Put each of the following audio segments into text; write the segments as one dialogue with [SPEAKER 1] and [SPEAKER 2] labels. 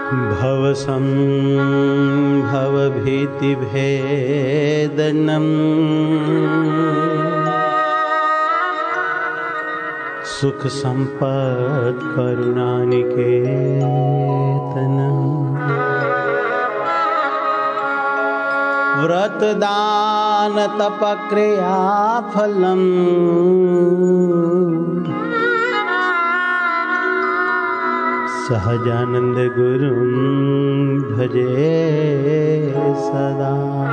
[SPEAKER 1] भवसंभवभीतिभेदनम् सुख संपद करुणानिकेतनम् व्रत दान तप क्रिया फलम् सहजानंद गुरुं भजे सदा।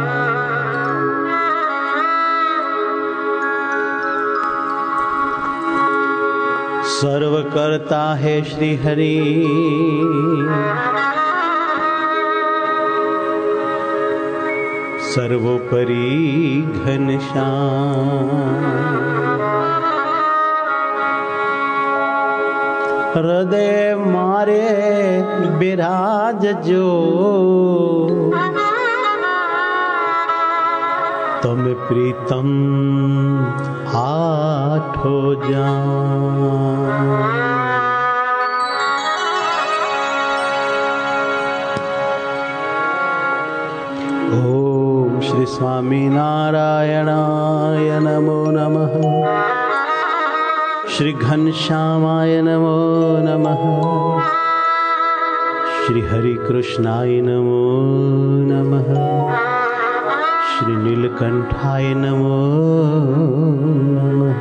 [SPEAKER 1] सर्वकर्ता है श्री हरि सर्वोपरि घनश्याम हृदय मारे बिराज जो तुम प्रीतम आठो जान। ओम श्री स्वामी नारायणाय नमो नमः। श्री घनश्यामाय नमो नमः। श्री हरि कृष्णाय नमो नमः। श्री नीलकंठाय नमो नमः।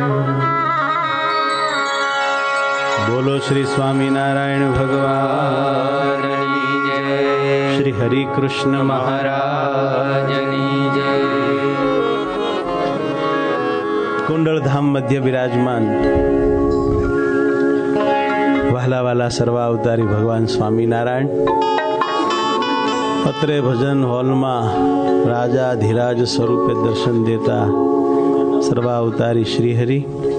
[SPEAKER 1] बोलो श्री स्वामी नारायण भगवान की जय। श्री हरि कृष्ण महाराज की जय। कुंडल धाम मध्य विराजमान वहला वाला सर्वावतारी भगवान स्वामी नारायण અત્રે ભજન હોલમાં રાજાધિરાજ સ્વરૂપે દર્શન દેતા સર્વાવતારી શ્રીહરિ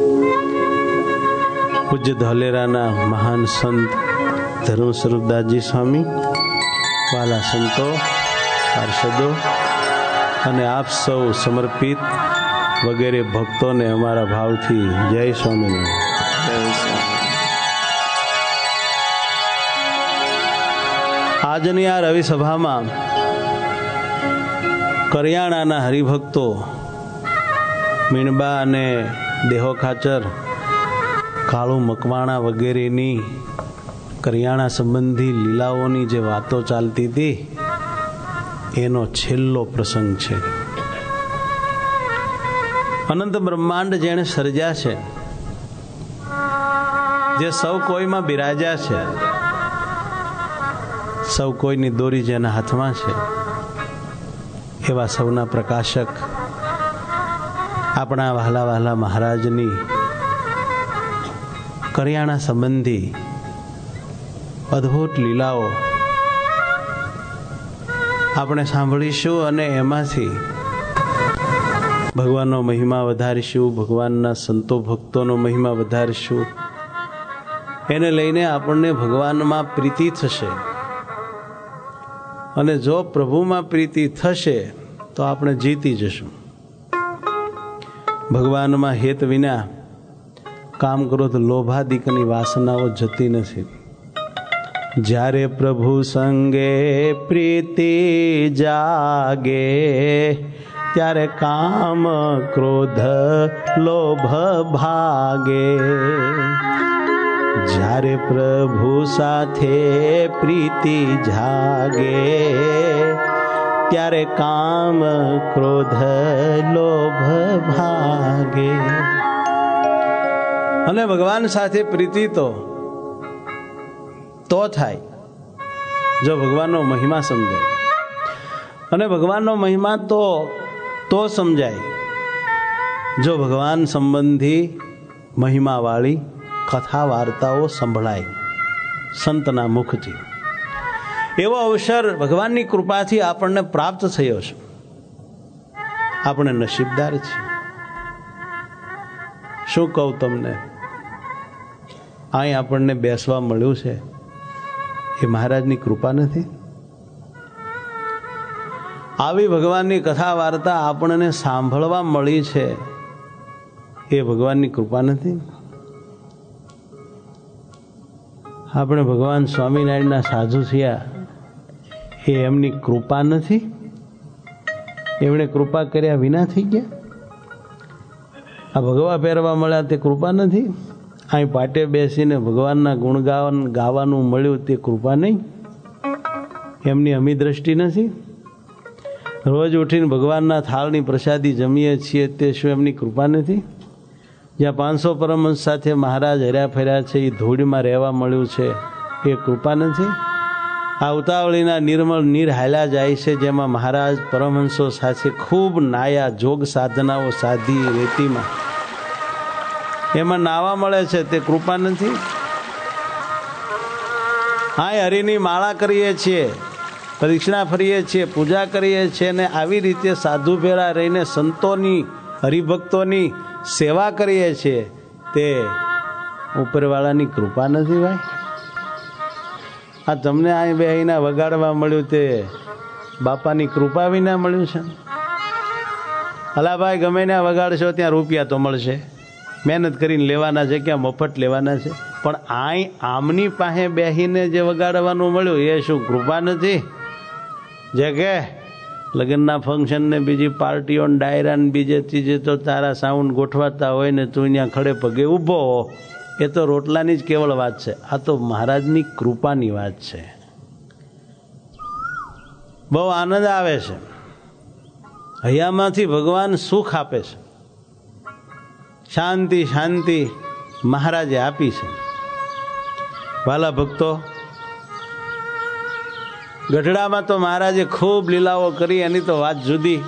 [SPEAKER 1] પૂજ્ય ધોલેરાના મહાન સંત ધર્મ સ્વરૂપદાસજી સ્વામી, વાલા સંતો, પાર્ષદો અને આપ સૌ સમર્પિત વગેરે ભક્તોને અમારા ભાવથી જય સ્વામિનારાયણ। આજની આ રવિ સભામાં કરિયાણાના હરિભક્તો મીણબા અને દેહો ખાચર, કાળુ મકવાણા વગેરેની કરિયાણા સંબંધી લીલાઓની જે વાતો ચાલતી હતી એનો છેલ્લો પ્રસંગ છે। અનંત બ્રહ્માંડ જેણે સર્જ્યા છે, જે સૌ કોઈમાં બિરાજ્યા છે, સૌ કોઈની દોરી જેના હાથમાં છે, એવા સૌના પ્રકાશક આપણા વહાલા વહાલા મહારાજની કરિયાણા સંબંધી અદ્ભુત લીલાઓ આપણે સાંભળીશું અને એમાંથી ભગવાનનો મહિમા વધારીશું, ભગવાનના સંતો ભક્તોનો મહિમા વધારીશું। એને લઈને આપણને ભગવાનમાં પ્રીતિ થશે અને જો પ્રભુમાં પ્રીતિ થશે તો આપણે જીતી જશું। ભગવાનમાં હેત વિના કામ ક્રોધ લોભાદિકની વાસનાઓ જતી નથી। જ્યારે પ્રભુ સંગે પ્રીતિ જાગે ત્યારે કામ ક્રોધ લોભ ભાગે। જ્યારે પ્રભુ સાથે પ્રીતિ જાગે ત્યારે કામ ક્રોધ લોભ ભાગે। અને ભગવાન સાથે પ્રીતિ તો થાય જો ભગવાનનો મહિમા સમજાય, અને ભગવાનનો મહિમા તો સમજાય જો ભગવાન સંબંધી મહિમાવાળી કથા વાર્તાઓ સંભળાય સંતના મુખથી। એવો અવસર ભગવાનની કૃપાથી આપણને પ્રાપ્ત થયો છે। આપણે નસીબદાર છીએ। શું કહું તમને, અહીં આપણને બેસવા મળ્યું છે એ મહારાજની કૃપા નથી? આવી ભગવાનની કથા વાર્તા આપણને સાંભળવા મળી છે એ ભગવાનની કૃપા નથી? આપણે ભગવાન સ્વામિનારાયણના સાધુ થયા એ એમની કૃપા નથી? એમણે કૃપા કર્યા વિના થઈ ગયા? આ ભગવા પહેરવા મળ્યા તે કૃપા નથી? અહીં પાટે બેસીને ભગવાનના ગુણગાન ગાવાનું મળ્યું તે કૃપા નહીં? એમની અમી દ્રષ્ટિ નથી? રોજ ઉઠીને ભગવાનના થાળની પ્રસાદી જમીએ છીએ તે શું એમની કૃપા નથી? જ્યાં 500 પરમહંસ સાથે મહારાજ હર્યા ફર્યા છે એ ધૂળમાં રહેવા મળ્યું છે એ કૃપા નથી? આ ઉતાવળીના નિર્મળ નીર હાલ્યા જાય છે જેમાં મહારાજ પરમહંસો સાથે ખૂબ નાયા, જોગ સાધનાઓ સાધી રેતીમાં, એમાં નાવા મળે છે તે કૃપા નથી? હા, હરિની માળા કરીએ છીએ, પરીક્ષણા ફરીએ છીએ, પૂજા કરીએ છીએ ને આવી રીતે સાધુ ભેળા રહીને સંતોની, હરિભક્તોની સેવા કરીએ છીએ તે ઉપરવાળાની કૃપા નથી ભાઈ? આ તમને અહીં બેહીને વગાડવા મળ્યું તે બાપાની કૃપા વિના મળ્યું છે? અલા ભાઈ, ગમે ને વગાડશો ત્યાં રૂપિયા તો મળશે, મહેનત કરીને લેવાના છે, ક્યાં મફત લેવાના છે? પણ અહીં આમની પાસે બેહીને જે વગાડવાનું મળ્યું એ શું કૃપા નથી? જે કે લગ્નના ફંક્શન ને બીજી પાર્ટીઓ ડાયરા ને બીજે ત્રીજે તો તારા સાઉન્ડ ગોઠવાતા હોય ને તું અહીંયા ખડે પગે ઊભો હો, એ તો રોટલાની જ કેવળ વાત છે. આ તો મહારાજની કૃપાની વાત છે. બહુ આનંદ આવે છે, હૈયામાંથી ભગવાન સુખ આપે છે, શાંતિ શાંતિ મહારાજે આપી છે. વાલા ભક્તો, ગઢડામાં તો મહારાજે ખૂબ લીલાઓ કરી, એની તો વાત જુદી.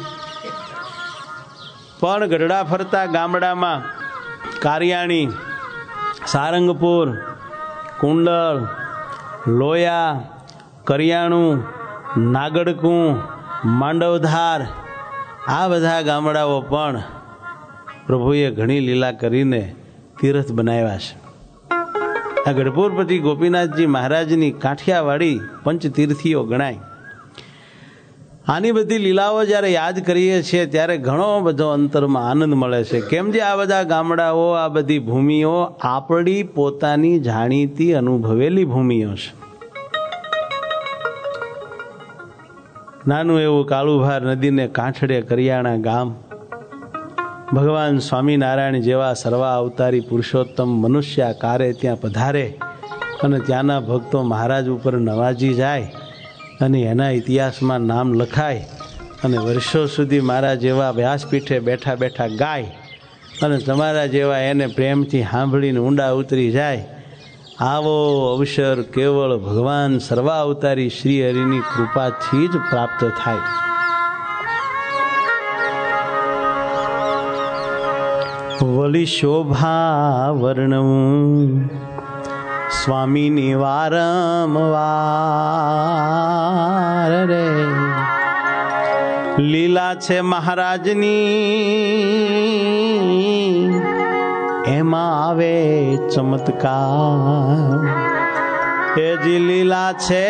[SPEAKER 1] પણ ગઢડા ફરતા ગામડામાં કારિયાણી, સારંગપુર, કુંડળ, લોયા, કરિયાણું, નાગડકું, માંડવધાર, આ બધા ગામડાઓ પણ પ્રભુએ ઘણી લીલા કરીને તીર્થ બનાવ્યા છે. આ ગઢપુરપતિ ગોપીનાથજી મહારાજની કાઠિયાવાડી પંચતીર્થીઓ ગણાય. આની બધી લીલાઓ જ્યારે યાદ કરીએ છીએ ત્યારે ઘણો બધો અંતરમાં આનંદ મળે છે. કેમ જે આ બધા ગામડાઓ, આ બધી ભૂમિઓ આપણી પોતાની જાણીતી અનુભવેલી ભૂમિઓ છે. નાનું એવું કાળુભાર નદીને કાંઠડે કરિયાણા ગામ, ભગવાન સ્વામિનારાયણ જેવા સર્વા અવતારી પુરુષોત્તમ મનુષ્યાકારે ત્યાં પધારે અને ત્યાંના ભક્તો મહારાજ ઉપર નવાજી જાય અને એના ઇતિહાસમાં નામ લખાય અને વર્ષો સુધી મારા જેવા વ્યાસપીઠે બેઠા બેઠા ગાય અને તમારા જેવા એને પ્રેમથી સાંભળીને ઊંડા ઉતરી જાય. આવો અવસર કેવળ ભગવાન સર્વા અવતારી શ્રી હરિની કૃપાથી જ પ્રાપ્ત થાય. વળી શોભા વર્ણવું સ્વામીની વારંવાર રે, લીલા છે મહારાજની એમાં આવે ચમત્કાર. એ જી લીલા છે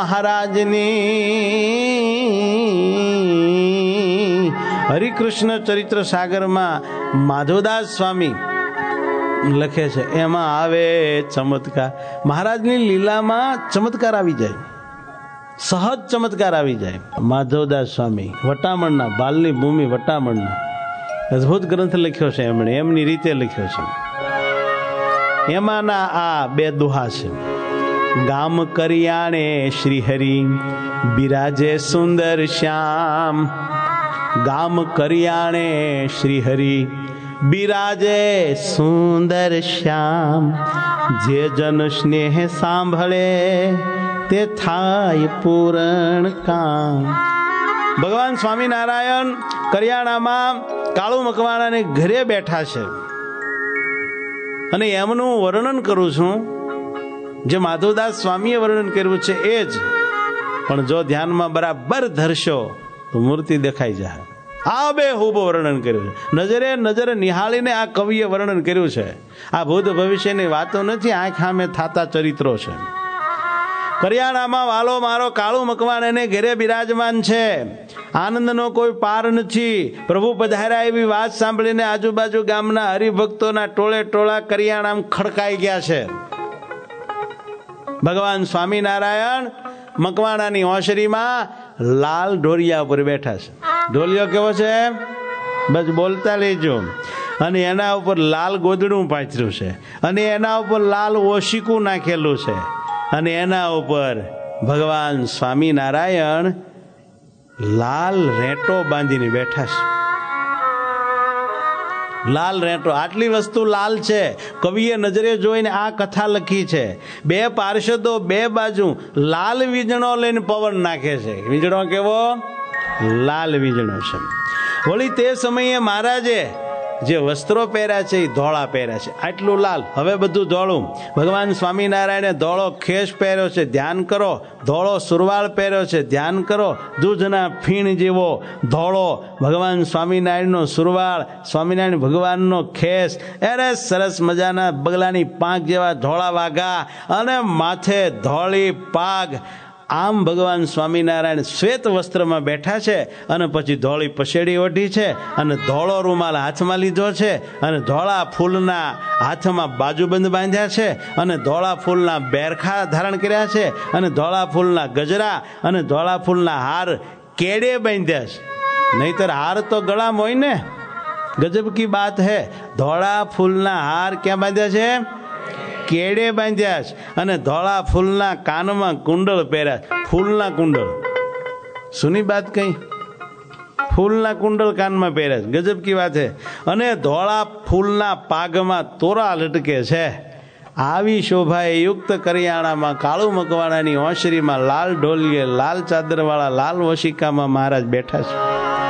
[SPEAKER 1] મહારાજની. હરિકૃષ્ણ ચરિત્ર સાગરમાં માધવદાસ સ્વામી લખે છે એમાં આવે ચમત્કાર. મહારાજની લીલામાં ચમત્કાર આવી જાય, સહજ ચમત્કાર આવી જાય. માધવદાસ સ્વામી વટામણના, બાલની ભૂમિ વટામણના અદભુત ગ્રંથ લખ્યો છે એમણે, એમની રીતે લખ્યો છે. એમાંના આ બે દોહા છે. ગામ કરિયાણે શ્રી હરિ બિરાજે સુંદર શ્યામ. ગામ કરિયાણે શ્રી હરિ બિરાજે સુંદર શ્યામ. જે જન સ્નેહ સાંભળે તે થાય પૂરણ કામ. ભગવાન સ્વામિનારાયણ કરિયાણામાં કાળુ મકવાણાને ઘરે બેઠા છે અને એમનું વર્ણન કરું છું જે માધવદાસ સ્વામીએ વર્ણન કર્યું છે એ જ. પણ જો ધ્યાનમાં બરાબર ધરશો તો મૂર્તિ દેખાઈ જાય. આ બે હુબ વર્ણન કર્યું છે, નજરે નજરે નિહાળીને આ કવિએ વર્ણન કર્યું છે. આ ભૂત ભવિષ્યની વાતો નથી, આંખ સામે થાતા ચરિત્રો છે. કરિયાણામાં વાલો મારો કાળુ મકવાણ ઘેરે બિરાજમાન છે. આનંદનો કોઈ પાર નથી. પ્રભુ પધાર્યા એવી વાત સાંભળીને આજુબાજુ ગામના હરિભક્તોના ટોળે ટોળા કરિયાણામાં ખડકાઈ ગયા છે. ભગવાન સ્વામિનારાયણ મકવાણાની ઓસરીમાં લાલ ઢોલિયા ઉપર બેઠા છે. ઢોલિયો કેવો છે? બસ બોલતા લેજો. અને એના ઉપર લાલ ગોદડું પાથર્યું છે, અને એના ઉપર લાલ ઓશિકું નાખેલું છે, અને એના ઉપર ભગવાન સ્વામિનારાયણ લાલ રેટો બાંધીને બેઠા છે. લાલ રેટો, આટલી વસ્તુ લાલ છે. કવિએ નજરે જોઈને આ કથા લખી છે. બે પાર્ષદો બે બાજુ લાલ વીજળો લઈને પવન નાખે છે. વીજળો કેવો? લાલ વીજળો છે. વળી તે સમયે મહારાજે જે વસ્ત્રો પહેર્યા છે એ ધોળા પહેર્યા છે, આટલું લાલ. હવે બધું ધોળું. ભગવાન સ્વામિનારાયણે ધોળો ખેસ પહેર્યો છે, ધ્યાન કરો. ધોળો સુરવાળ પહેર્યો છે, ધ્યાન કરો. દૂધના ફીણ જેવો ધોળો ભગવાન સ્વામિનારાયણનો સુરવાળ, સ્વામિનારાયણ ભગવાનનો ખેસ, અરે સરસ મજાના બગલાની પાંખ જેવા ધોળા વાઘા, અને માથે ધોળી પાગ. આમ ભગવાન સ્વામિનારાયણ શ્વેત વસ્ત્રમાં બેઠા છે, અને પછી ધોળી પછેડી ઓઢી છે, અને ધોળો રૂમાલ હાથમાં લીધો છે, અને ધોળા ફૂલના હાથમાં બાજુબંધ બાંધ્યા છે, અને ધોળા ફૂલના બેરખા ધારણ કર્યા છે, અને ધોળા ફૂલના ગજરા અને ધોળા ફૂલના હાર કેડે બાંધ્યા છે. નહીતર હાર તો ગળામાં હોય ને. ગજબ કી બાત હે. ધોળા ફૂલના હાર ક્યાં બાંધ્યા છે? કેડે બાંધ્યા છે. અને ધોળા ફૂલના કાનમાં કુંડળ પહેર્યા. ફૂલના કુંડળ, સુની બાત કઈ? ફૂલના કુંડળ કાનમાં પહેર્યા છે. ગજબ કી વાત છે. અને ધોળા ફૂલના પાગમાં તોરા લટકે છે. આવી શોભાએ યુક્ત કરિયાણામાં કાળુ મકવાણાની ઓસરીમાં લાલ ઢોલીએ લાલ ચાદરવાળા લાલ વશિકામાં મહારાજ બેઠા છે.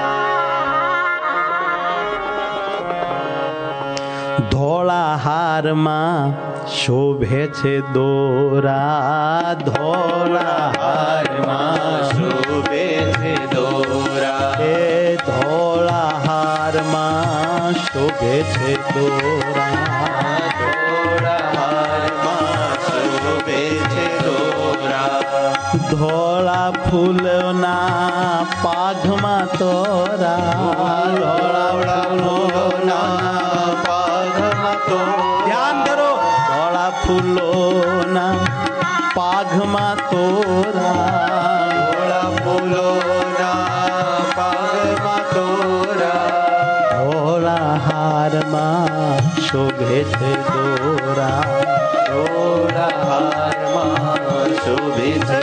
[SPEAKER 1] ધોળા હારમાં શોભે છે દોરા, ધોળા હારમાં શોભે છે દોરા, એ ધોળા હારમાં શોભે છે દોરા, ધોળા હારમાં શોભે છે દોરા, ધોળા ફૂલના પાઘમાં તોરા, ધોળા ફૂલોના પાઘમાં તોરા. ધ્યાન કરો. ધોળા ફૂલોના પાઘમાં તોરા, ધોળા ફૂલોના પાઘમાં તોરા, ધોળા હારમાં શોભે છે દોરા, ધોળા હારમાં શોભે છે.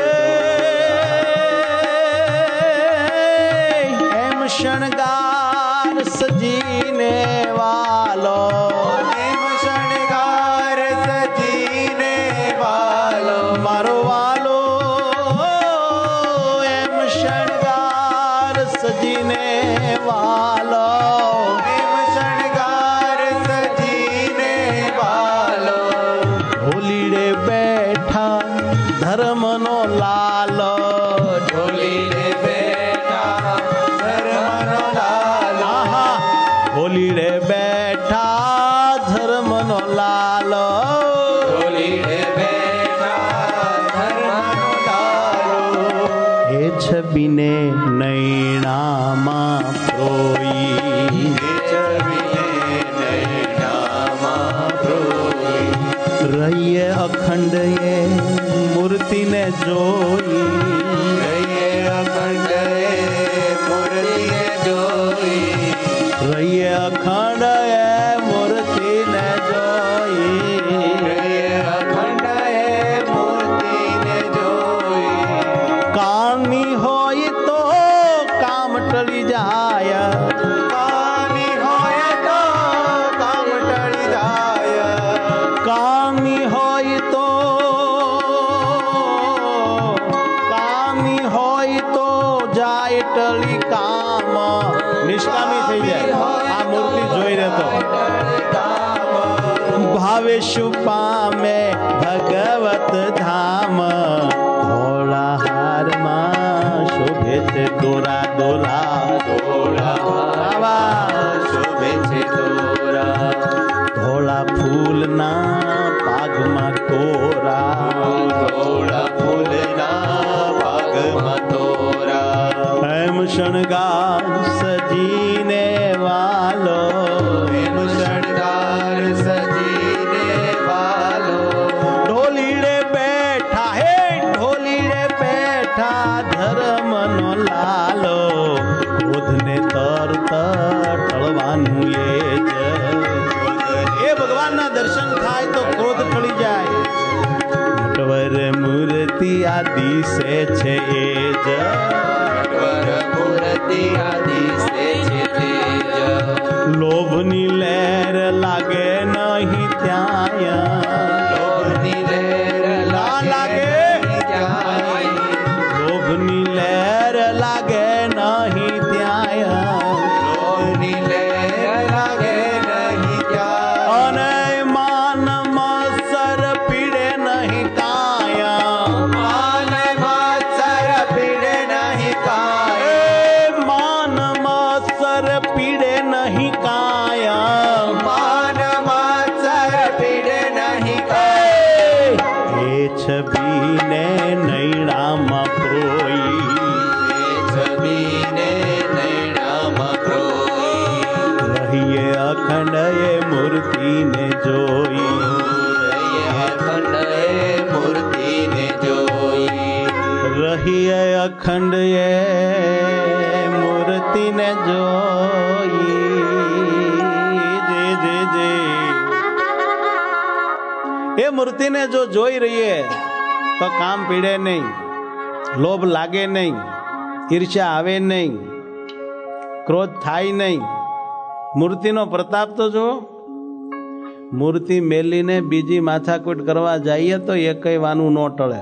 [SPEAKER 1] એમ શણગાર સજીને વાલો, એમ શણગાર સજીને વાલો, મારો વાલો. એમ શણગાર સજીને વાલો, એમ શણગાર સજીને વાલો, ઢોલીડે બેઠા ધર્મનો લાલો, ઢોલીડે બેઠા ધર્મનો લાલો, આહા, ઢોલીડે બેઠા ધર્મનો લાલો, ઢોલીડે બેઠા ધર્મનો લાલો. એ છબીને નૈણામાં પ્રોઈ, એ છબીને નૈણામાં પ્રોઈ, રહીએ અખંડ એ મૂર્તિને જોઈ, રહીએ અખંડ એ મૂર્તિને જોઈ, રહીએ અખંડ એ મૂર્તિને જોઈ, રહીએ અખંડ એ મૂર્તિને જોઈ. કામની હોય તો કામ ટળી જાય, કામની હોય તો કામ ટળી જાય, કામની હોય તો, કામની હોય તો જાય ટળી કામ, નિષ્કામી થઈ જાય. આ મૂર્તિ જોઈ રહેતો ભાવે શું પામે ભગવત ધામ, ધોળા હારમાં શોભે છે દોરા, દોરા, ધોળા હારમાં શોભે છે દોરા, ધોળા ફૂલના પાગમાં તોરા, ધોળા ફૂલના પાગમાં તોરા. એમ શણગાર સજીને વાલો, એમ શણગાર સજીને વાલો, ઢોલીડે બેઠા બેઠા ધર્મનો લાલો, ક્રોધને તરત ટળવાનું એ જ. એ ભગવાનના દર્શન થાય તો ક્રોધ ટળી જાય. નટવર મૂર્તિ આદિશે છે એ જ. લોભની લહેર લાગે નહીં ત્યાં, લોભની લહેર લાગે, લોભની લહેર લાગે નહીં ત્યાં, લોભની લહેર લાગે નહીં ત્યાં. અને માન મત્સર પીડે નહીં કાયા, માન મત્સર પીડે નહીં કાયા, માન મત્સર પીડે નહીં કાયા, માન મત્સર પીડે નહીં કાયા. એ છબીને નૈણામાં પ્રોઈ, એ છબીને નૈણામાં પ્રોઈ. રહીએ અખંડ એ મૂર્તિને જોઈ, રહીએ અખંડ એ મૂર્તિને જોઈ. રહીએ અખંડ એ મૂર્તિને જોઈ. એ મૂર્તિને જો જોઈ રહીએ તો કામ પીડે નહીં, લોભ લાગે નહીં, ઈર્ષ્યા આવે નહીં, ક્રોધ થાય નહીં. મૂર્તિનો પ્રતાપ તો જો. મૂર્તિ મેલીને બીજી માથાકૂટ કરવા જઈએ તો એ કઈ વાનું ન ટળે.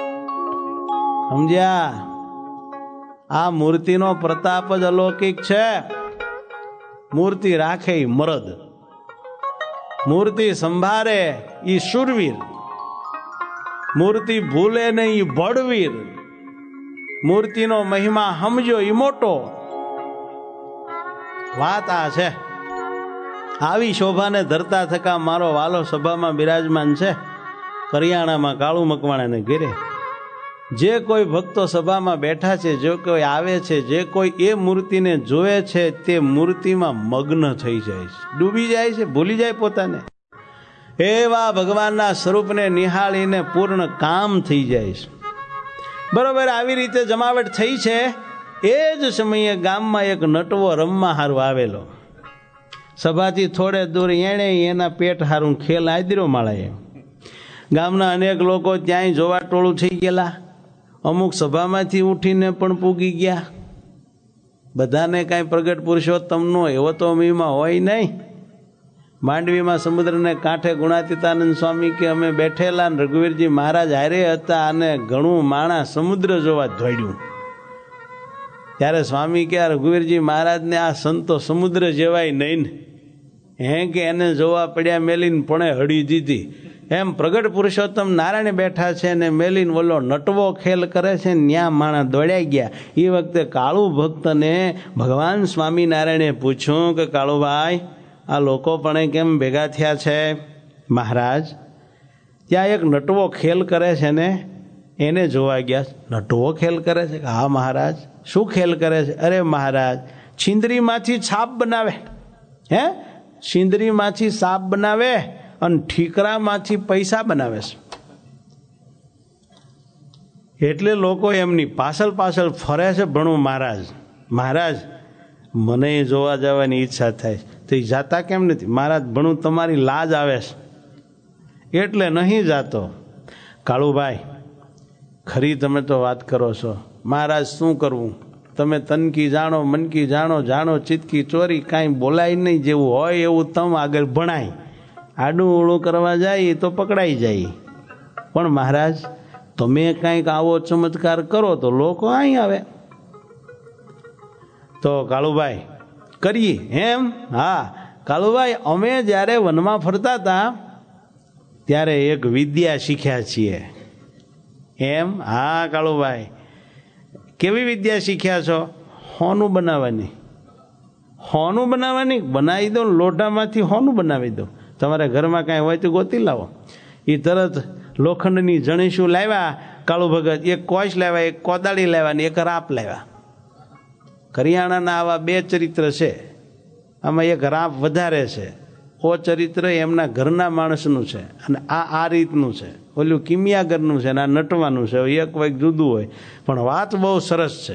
[SPEAKER 1] સમજ્યા? આ મૂર્તિનો પ્રતાપ જ અલૌકિક છે. મૂર્તિ રાખે ઈ મરદ, મૂર્તિ સંભાળે ઈ શૂરવીર, મૂર્તિ ભૂલે નહીં ઈ બળવીર, મૂર્તિનો મહિમા સમજો ઈ મોટો. વાત આ છે. આવી શોભાને ધરતા થકા મારો વાલો સભામાં બિરાજમાન છે. કરિયાણામાં કાળુ મકવાણાને ઘેરે જે કોઈ ભક્તો સભામાં બેઠા છે, જો કોઈ આવે છે, જે કોઈ એ મૂર્તિને જોવે છે તે મૂર્તિમાં મગ્ન થઈ જાય છે, ડૂબી જાય છે, ભૂલી જાય પોતાને. એવા ભગવાનના સ્વરૂપને નિહાળીને પૂર્ણ કામ થઈ જાય છે. બરોબર આવી રીતે જમાવટ થઈ છે. એ જ સમયે ગામમાં એક નટવો રમવા હારું આવેલો. સભાથી થોડે દૂર એણે એના પેટ હારું ખેલ આદર્યો માળાએ. ગામના અનેક લોકો ત્યાંય જોવા ટોળું થઈ ગયેલા. અમુક સભામાંથી ઉઠીને પણ પૂગી ગયા. બધાને કાંઈ પ્રગટ પુરુષોત્તમનો એવો તો અમીમાં હોય નહીં. માંડવીમાં સમુદ્રને કાંઠે ગુણાતીતાનંદ સ્વામી કે અમે બેઠેલા, રઘુવીરજી મહારાજ હારે હતા અને ઘણું માણા સમુદ્ર જોવા દોડ્યું. ત્યારે સ્વામી કે રઘુવીરજી મહારાજને આ સંતો સમુદ્ર જેવાય નહીં ને, હે કે એને જોવા પડ્યા મેલીને પણ હળી દીધી. એમ પ્રગટ પુરુષોત્તમ નારાયણ બેઠા છે ને મેલીન વલ્લો નટવો ખેલ કરે છે, ન્યા માણા દોડ્યા ગયા. એ વખતે કાળુ ભક્તને ભગવાન સ્વામિનારાયણે પૂછ્યું કે કાળુભાઈ, આ લોકો પણ કેમ ભેગા થયા છે? મહારાજ, ત્યાં એક નટવો ખેલ કરે છે ને એને જોવા ગયા. નટવો ખેલ કરે છે? હા મહારાજ. શું ખેલ કરે છે? અરે મહારાજ, છીંદરીમાંથી છાપ બનાવે. હે? છીંદરીમાંથી સાપ બનાવે અને ઠીકરામાંથી પૈસા બનાવે છે. એટલે લોકો એમની પાછળ પાછળ ફરે છે. ભણું મહારાજ, મહારાજ મને જોવા જવાની ઈચ્છા થાય. તો એ જાતા કેમ નથી? મહારાજ ભણું તમારી લાજ આવે છે એટલે નહીં જાતો. કાળુભાઈ, ખરી તમે તો વાત કરો છો. મહારાજ શું કરવું? તમે તનકી જાણો, મનકી જાણો, જાણો ચિતકી ચોરી. કાંઈ બોલાય નહીં, જેવું હોય એવું તમ આગળ ભણાય. આડું ઓળું કરવા જાય તો પકડાઈ જાય. પણ મહારાજ તમે કાંઈક આવો ચમત્કાર કરો તો લોકો અહીં આવે. તો કાળુભાઈ કરીએ એમ? હા કાળુભાઈ, અમે જ્યારે વનમાં ફરતા હતા ત્યારે એક વિદ્યા શીખ્યા છીએ. એમ? હા કાળુભાઈ, કેવી વિદ્યા શીખ્યા છો? હોનું બનાવવાની. હોનું બનાવવાની? બનાવી દો, લોઢામાંથી હોનું બનાવી દો. તમારા ઘરમાં કાંઈ હોય તો ગોતી લાવો. એ તરત લોખંડની જણીશું લાવ્યા કાળુ ભગત. એક કોશ લાવ્યા, એક કોદાળી લાવ્યા ને એક રાપ લાવ્યા. કરિયાણાના આવા બે ચરિત્ર છે. આમાં એક રાપ વધારે છે ઓ ચરિત્ર એમના ઘરના માણસનું છે અને આ રીતનું છે, ઓલું કિમિયાગરનું છે અને આ નટવાનું છે, એક વૈક જુદું હોય, પણ વાત બહુ સરસ છે.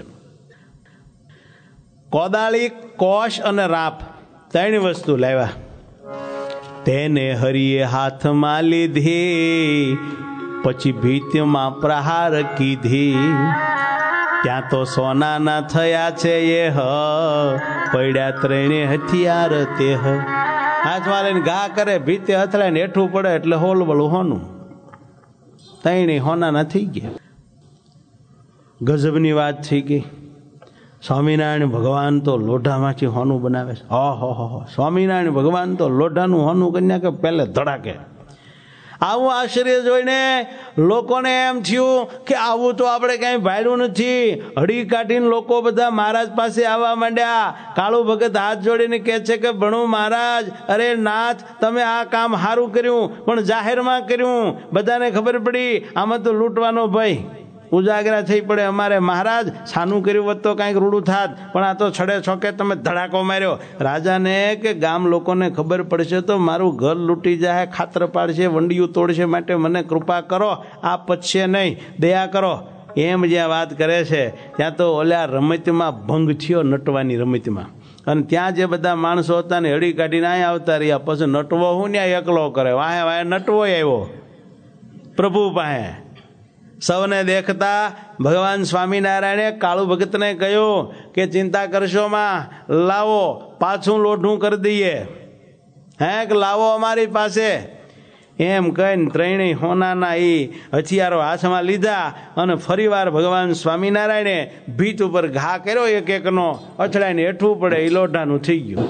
[SPEAKER 1] કોદાળી, કોશ અને રાપ 3 વસ્તુ લાવ્યા. તેને હરિએ હાથમાં લીધી, પછી ભીતમાં પ્રહાર કીધી. ત્યાં તો સોનાના થયા છે એ પડ્યા 3 હથિયાર તે. હાથમાં લઈને ઘા કરે, ભીતે અથડાય ને હેઠું પડે એટલે હોલબલું હોનું. 3 હોનાના થઈ ગયા. ગજબની વાત થઈ ગઈ. સ્વામિનારાયણ ભગવાન તો લોઢામાંથી હોનું બનાવે છે. સ્વામિનારાયણ ભગવાન તો લોઢાનું હોનું કન્યા કે પહેલે ધડાકે. આવું આશ્ચર્ય જોઈને લોકોને એમ થયું કે આવું તો આપણે કાંઈ ભાડ્યું નથી. હળી કાઢીને લોકો બધા મહારાજ પાસે આવવા માંડ્યા. કાળુ ભગત હાથ જોડીને કહે છે કે ભણું મહારાજ, અરે નાથ, તમે આ કામ સારું કર્યું, પણ જાહેરમાં કર્યું. બધાને ખબર પડી આમાં તો લૂંટવાનો ભય ઉજાગરા થઈ પડે. અમારે મહારાજ સાનું કર્યું હોત તો કાંઈક રૂડું થાત, પણ આ તો છડે છોકે તમે ધડાકો માર્યો. રાજાને કે ગામ લોકોને ખબર પડશે તો મારું ઘર લૂંટી જાય, ખાતર પાડશે, વંડિયું તોડશે, માટે મને કૃપા કરો, આ પચશે નહીં, દયા કરો. એમ જ્યાં વાત કરે છે ત્યાં તો ઓલા રમતમાં ભંગ થયો, નટવાની રમતમાં. અને ત્યાં જે બધા માણસો હતા ને હળી કાઢીને અહીંયા આવતા રહ્યા. પછી નટવો હું ને એકલો કરે, વાહે વાહે નટવો આવ્યો પ્રભુ પાસે. સૌને દેખતા ભગવાન સ્વામિનારાયણે કાળુ ભગતને કહ્યું કે ચિંતા કરશો માં, લાવો પાછું લોઢું કરી દઈએ, કે લાવો અમારી પાસે. એમ કહીને 3 હોનાના એ હથિયારો હાથમાં લીધા અને ફરીવાર ભગવાન સ્વામિનારાયણે ભીત ઉપર ઘા કર્યો, એક એકનો અથડાઈને હેઠવું પડે, એ લોઢાનું થઈ ગયું.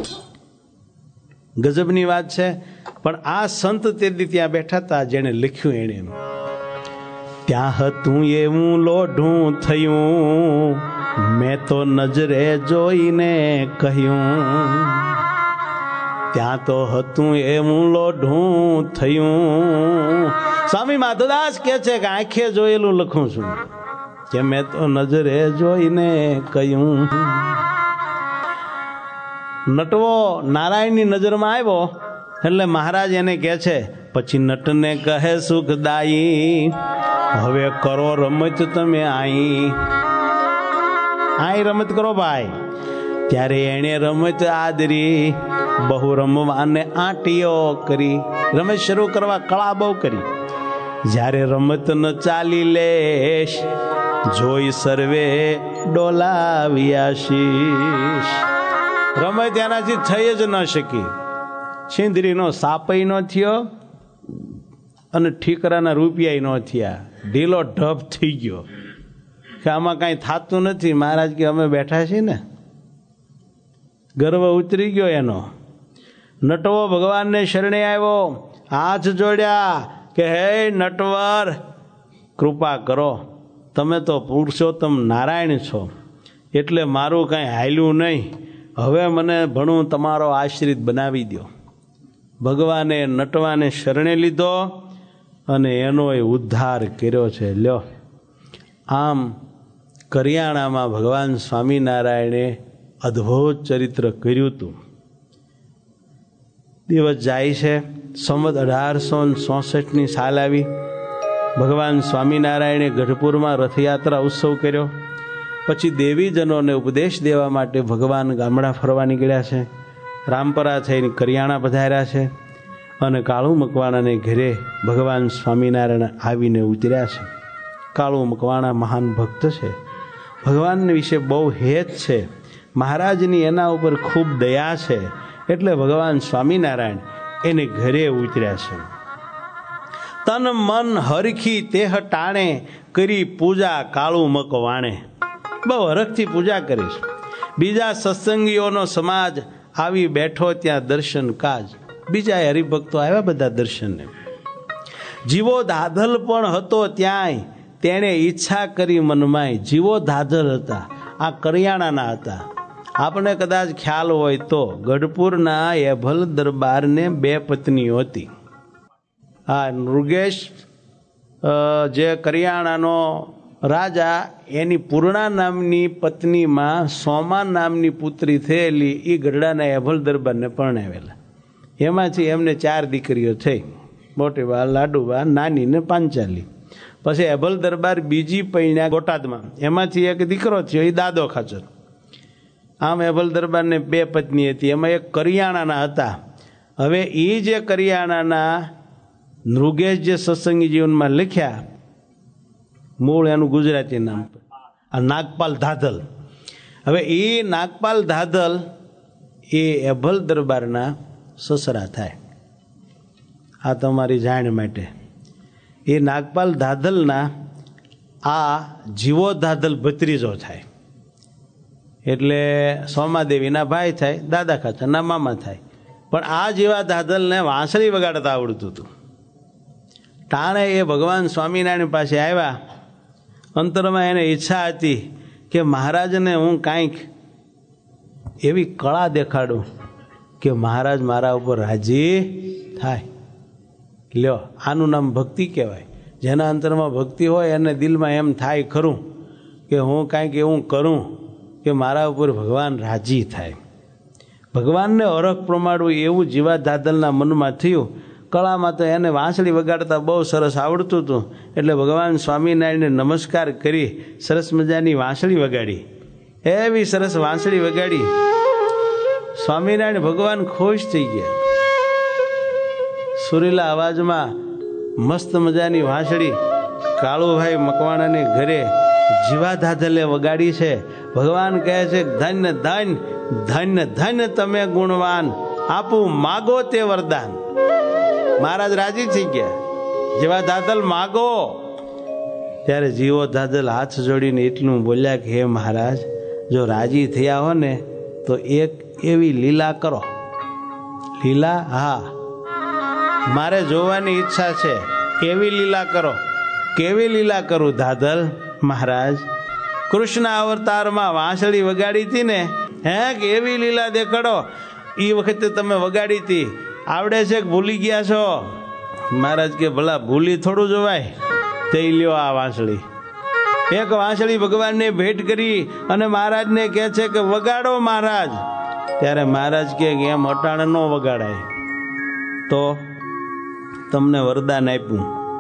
[SPEAKER 1] ગજબની વાત છે. પણ આ સંત તેથી ત્યાં બેઠા હતા જેને લખ્યું એણે એમ, ત્યાં હતું એવું લોઢું થયું, મેં તો નજરે જોઈને કહ્યું. ત્યાં તો હતું એવું લોઢું થયું. સ્વામી માધવદાસ કહે છે કે આંખે જોયેલું લખું છું કે મેં તો નજરે જોઈને કહ્યું. નટવો નારાયણની નજરમાં આવ્યો એટલે મહારાજ એને કહે છે, પછી નટને કહે સુખદાયી, હવે કરો રમત તમે આઈ રમત કરો ભાઈ. ત્યારે એને રમત આદરી, બહુ રમવાને આંટીઓ કરી. રમત શરૂ કરવા કળા બહુ કરી. જ્યારે રમત ન ચાલી લેશ, જોઈ સર્વે ડોલાવ્યા શીશ. રમત એનાથી થઈ જ ન શકી. સિંદરીનો સાપય ન થયો અને ઠીકરાના રૂપિયા ન થયા. ઢીલો ઢપ થઈ ગયો કે આમાં કાંઈ થતું નથી. મહારાજ કે અમે બેઠા છીએ ને. ગર્વ ઉતરી ગયો એનો. નટવો ભગવાનને શરણે આવ્યો, હાથ જોડ્યા કે હે નટવર, કૃપા કરો, તમે તો પુરુષોત્તમ નારાયણ છો, એટલે મારું કાંઈ હાલ્યું નહીં. હવે મને ભણું તમારો આશ્રિત બનાવી દો. ભગવાને નટવાને શરણે લીધો અને એનો એ ઉદ્ધાર કર્યો છે. લ્યો, આમ કરિયાણામાં ભગવાન સ્વામિનારાયણે અદ્ભુત ચરિત્ર કર્યું હતું. દિવસ જાય છે. સંવત 1864 સાલ આવી. ભગવાન સ્વામિનારાયણે ગઢપુરમાં રથયાત્રા ઉત્સવ કર્યો. પછી દેવીજનોને ઉપદેશ દેવા માટે ભગવાન ગામડા ફરવા નીકળ્યા છે. રામપરા થઈને કરિયાણા પધાર્યા છે અને કાળુ મકવાણાને ઘરે ભગવાન સ્વામિનારાયણ આવીને ઉતર્યા છે. કાળુ મકવાણા મહાન ભક્ત છે. ભગવાન વિશે બહુ હેત છે. મહારાજની એના ઉપર ખૂબ દયા છે. એટલે ભગવાન સ્વામિનારાયણ એને ઘરે ઉતર્યા છે. તન મન હરખી તેહ ટાણે, કરી પૂજા કાળુ મકવાણે. બહુ હરખથી પૂજા કરીશ. બીજા સત્સંગીઓનો સમાજ આવી બેઠો ત્યાં દર્શન કાજ. બીજા હરિભક્તો આવ્યા બધા દર્શનને. જીવો દાધલ પણ હતો ત્યાંય, તેણે ઈચ્છા કરી મનમાંય. જીવો દાધલ હતા, આ કરિયાણાના હતા. આપણે કદાચ ખ્યાલ હોય તો ગઢપુરના એભલ દરબારને 2 પત્નીઓ હતી. આ નૃગેશ જે કરિયાણાનો રાજા, એની પૂર્ણા નામની પત્નીમાં સોમા નામની પુત્રી થયેલી, એ ગઢડાના એભલ દરબારને પરણાવેલા. એમાંથી એમને 4 દીકરીઓ થઈ, મોટી બા, લાડુબા, નાની ને પાંચાલી. પછી એભલ દરબાર બીજી પૈણ્યા બોટાદમાં, એમાંથી એક દીકરો થયો, એ દાદો ખાચર. આમ એભલ દરબારને 2 પત્ની હતી, એમાં એક કરિયાણાના હતા. હવે એ જે કરિયાણાના નૃગેશ જે સત્સંગી જીવનમાં લખ્યા, મૂળ એનું ગુજરાતી નામ આ નાગપાલ ધાધલ. હવે એ નાગપાલ ધાધલ એ એભલ દરબારના સસરા થાય. આ તમારી જાણ માટે. એ નાગપાલ ધાધલના આ જીવો ધાધલ ભત્રીજો થાય, એટલે સોમાદેવીના ભાઈ થાય, દાદા ખાચરના મામા થાય. પણ આ જેવા ધાધલને વાંસળી વગાડતા આવડતું હતું. ટાણે એ ભગવાન સ્વામિનારાયણ પાસે આવ્યા. અંતરમાં એને ઈચ્છા હતી કે મહારાજને હું કાંઈક એવી કળા દેખાડું કે મહારાજ મારા ઉપર રાજી થાય. લ્યો, આનું નામ ભક્તિ કહેવાય. જેના અંતરમાં ભક્તિ હોય એને દિલમાં એમ થાય ખરું કે હું કાંઈક એવું કરું કે મારા ઉપર ભગવાન રાજી થાય. ભગવાનને અરખ પ્રમાણવું એવું જીવા ધાધલના મનમાં થયું. કળામાં તો એને વાંસળી વગાડતા બહુ સરસ આવડતું હતું, એટલે ભગવાન સ્વામિનારાયણને નમસ્કાર કરી સરસ મજાની વાંસળી વગાડી. એવી સરસ વાંસળી વગાડી, સ્વામિનારાયણ ભગવાન ખુશ થઈ ગયા. સુરીલા અવાજમાં મસ્ત મજાની વાંસળી કાળુભાઈ મકવાણાને ઘરે જીવા ધાધલે વગાડી છે. ભગવાન કહે છે, ધન્ય ધન્ય ધન્ય ધન્ય તમે ગુણવાન, આપું માગો તે વરદાન. મહારાજ રાજી થઈ ગયા. જીવા ધાધલ માગો. ત્યારે જીવો ધાધલ હાથ જોડીને એટલું બોલ્યા કે હે મહારાજ, જો રાજી થયા હો ને તો એક એવી લીલા કરો. લીલા? હા, મારે જોવાની ઈચ્છા છે. કેવી લીલા કરો? કેવી લીલા કરું ધાધલ? મહારાજ, કૃષ્ણ અવતારમાં વાંસળી વગાડી હતી ને, હે કેવી લીલા દેખાડો. એ વખતે તમે વગાડી હતી, આવડે છે કે ભૂલી ગયા છો? મહારાજ કે ભલા ભૂલી થોડું જોવાય. તે લ્યો આ વાંસળી. એક વાંસળી ભગવાનને ભેટ કરી અને મહારાજને કહે છે કે વગાડો મહારાજ. ત્યારે મહારાજ કે એમ અટાણે ન વગાડાય. તો તમને વરદાન આપ્યું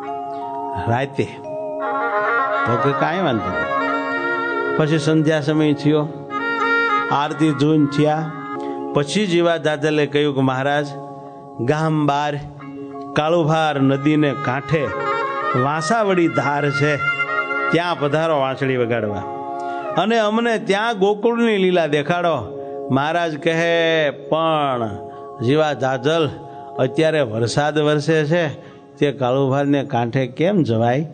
[SPEAKER 1] રાતે. તો કે કાંઈ વાંધો નહીં. પછી સંધ્યા સમય થયો, આરતી ધૂન થયા. પછી જીવા ધાધલે કહ્યું કે મહારાજ, ગામ બહાર કાળુભાર નદીને કાંઠે વાંસાવડી ધાર છે, ત્યાં પધારો વાંસળી વગાડવા, અને અમને ત્યાં ગોકુળની લીલા દેખાડો. મહારાજ કહે, પણ જીવા ધાધલ, અત્યારે વરસાદ વરસે છે, તે કાળુભારને કાંઠે કેમ જવાય?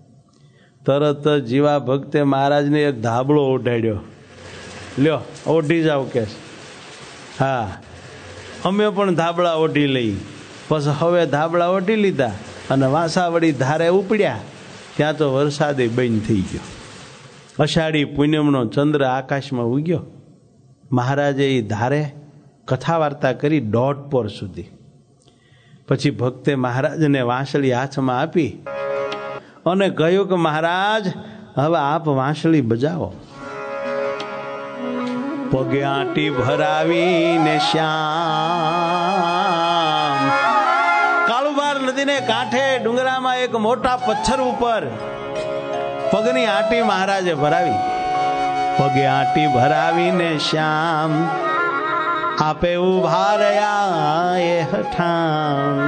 [SPEAKER 1] તરત જીવા ભક્તે મહારાજને એક ધાબળો ઉડાડ્યો. લ્યો ઓઢી જાવ કે. હા, અમે પણ ધાબળા ઓઢી લઈ. પછી હવે ધાબળા ઓઢી લીધા અને વાંસાવડી ધારે ઉપડ્યા. ત્યાં તો વરસાદે બંધ થઈ ગયો. અષાઢી પૂનમનો ચંદ્ર આકાશમાં ઉગ્યો. મહારાજે એ ધારે કથા વાર્તા કરી 1.5 પોર સુધી. પછી ભક્તે મહારાજને વાંસળી હાથમાં આપી અને કહ્યું કે મહારાજ, હવે આપ વાંસળી બજાવો. પગે આંટી ભરાવીને શ્યામ, કાળુભાર નદીને કાંઠે ડુંગરામાં એક મોટા પથ્થર ઉપર પગની આંટી મહારાજે ભરાવી. પગે આંટી ભરાવીને શ્યામ, આપે ઉભા રહ્યા એ હઠામ.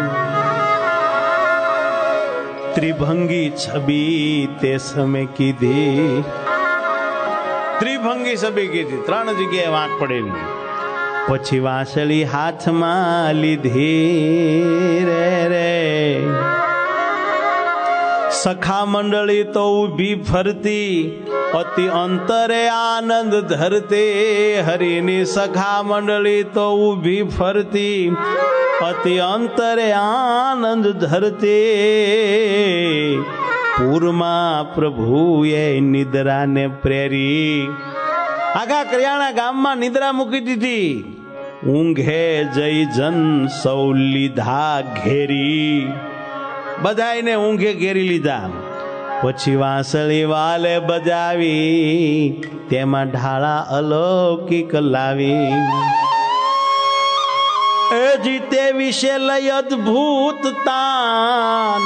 [SPEAKER 1] ત્રિભંગી છબી તે સમય કીધી. ત્રિભંગી છબી કીધી, 3 જગ્યાએ વાંક પડેલી. પછી વાંસળી હાથમાં લીધી રે. સખા મંડળી તો ઊભી ફરતી, અતિ અંતરે આનંદ ધરતે. હરિની સખા મંડળી તો ઊભી ફરતી, અતિ અંતરે આનંદ ધરતે. પૂરમાં પ્રભુએ નિદ્રાને પ્રેરી. આખા કરિયાણા ગામમાં નિદ્રા મૂકી દીધી. ઊંઘે જઈ જન સૌ લીધા ઘેરી. બધાને ઊંઘે ઘેરી લીધા. પછી વાંસળી વાલે બજાવી, તેમાં ઢાળા અલૌકિક લાવી. એ જીતે વિશે લઈ અદ્ભુત તાન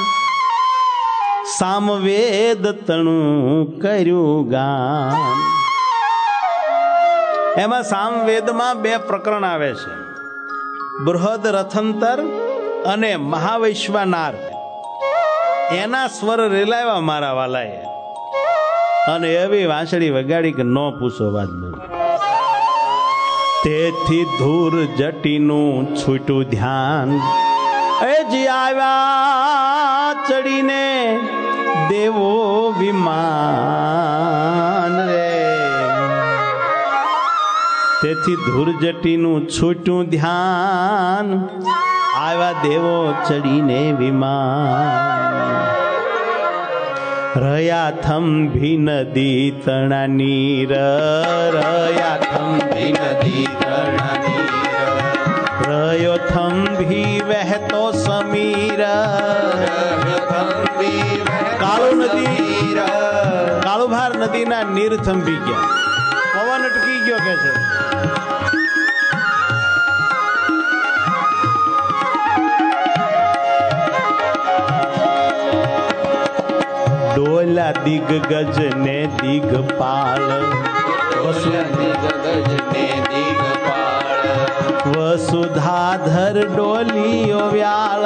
[SPEAKER 1] સામવેદ તણું કર્યું ગાન. એમાં સામવેદમાં 2 પ્રકરણ આવે છે, બૃહદ રથંતર અને મહાવૈશ્વાનાર. એના સ્વર રેલાવ્યા મારા વાલાએ અને એવી વાંસળી વગાડી કે ન પૂછો વાત. તેથી ધૂર જટીનું છૂટું ધ્યાન એ જી આવ્યા ચડીને દેવો વિમાન રે. તેથી ધૂર જટીનું છૂટું ધ્યાન આવ્યા દેવો ચડીને વિમાન. રહ્યા થંભી નદી તણા નીર, રહ્યા થંભી નદી તણા નીર, રહ્યો થંભી વહેતો સમીર. કાળુ નદી, કાળુભાર નદીના નીર થંભી ગયા, પવન અટકી ગયો કે છે. ડોલા દિગ્ગજ ને દિગપાલ, વસુધાધર ડોલીઓ વ્યાળ,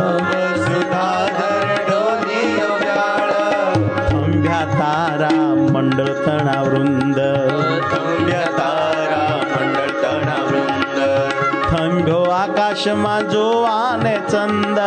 [SPEAKER 1] થંભ્યા તારા મંડળ તણા વૃંદ, થંભ્યો આકાશમાં જોવાને ચંદ,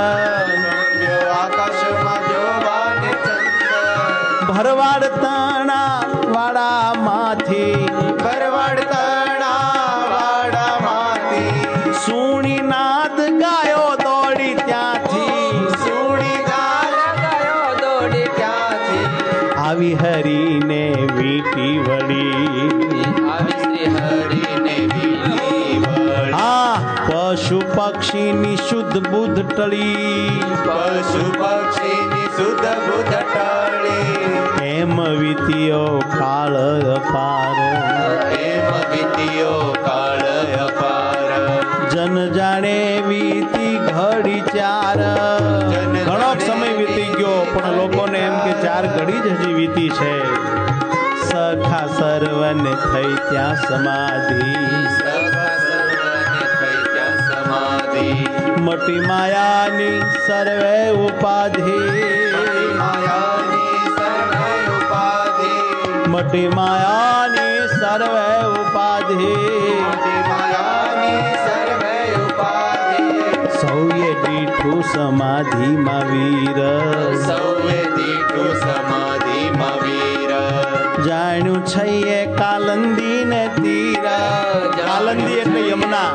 [SPEAKER 1] ભરવાડ તણા વાડા માંથી, ભરવાડ તણા વાડા માંથી, સુણી નાદ ગાયો દોડી ત્યાંથી, સુણી નાદ ગાયો દોડી ત્યાંથી. આવી હરીને વીટી વળી, આવી શ્રી હરીને વીટી વળી. હા, પશુ પક્ષીની શુદ્ધ બુદ્ધ ટળી, પશુ પક્ષીની શુદ્ધ બુદ્ધ ટળી. એમ વીત્યો કાળ અપાર, એમ વીત્યો કાળ અપાર. જન જાણે વીતી ઘડી 4, ઘણો સમય વીતી ગયો પણ લોકોને એમ કે 4 ઘડી જ હજી વીતી છે. સખા સર્વને થઈ ત્યાં સમાધિ, મટી માયાની સર્વે ઉપાધિ, મટી માયાની સર્વે ઉપાધિ, સૌએ દીઠું સમાધિમાં વીર, સૌએ દીઠું સમાધિમાં વીર. જાણ્યું છે કાલંદી ને તીર, કાલંદી એટલે યમુના.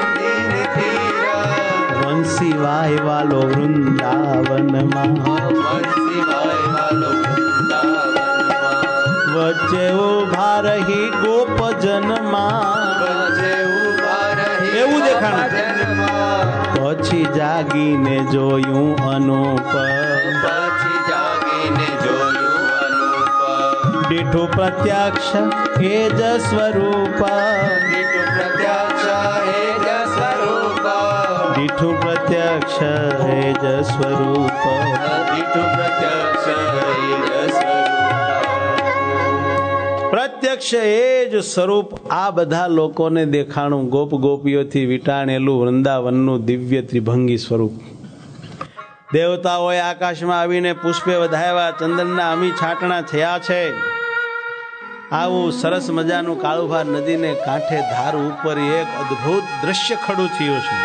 [SPEAKER 1] વંશી વાય વાલો વૃંદાવનમાં, વંશી વાય વાલો વૃંદાવનમાં. વચ્ચે ઉભા રહી ગોપજનમાં, વચ્ચે ઉભા રહી એવું દેખાણું. પછી જાગીને જોયું અનુપ, પછી જાગીને જોયું અનુપ. દીઠું પ્રત્યક્ષ એ જ સ્વરૂપ, દીઠું પ્રત્યક્ષ એ જ સ્વરૂપ, દીઠું પ્રત્યક્ષ એ જ સ્વરૂપ, દીઠું પ્રત્યક્ષ એ જ સ્વરૂપ. પ્રત્યક્ષ એ જ સ્વરૂપ આ બધા લોકોને દેખાણું. ગોપ ગોપીઓથી વીટાણેલું વૃંદાવનનું દિવ્ય ત્રિભંગી સ્વરૂપ. દેવતાઓએ આકાશમાં આવીને પુષ્પે વધાવ્યા, ચંદનના અમી છાંટણા થયા છે. આવું સરસ મજાનું કાળુભાર નદીને કાંઠે ધાર ઉપર એક અદ્ભુત દ્રશ્ય ખડું થયું છે.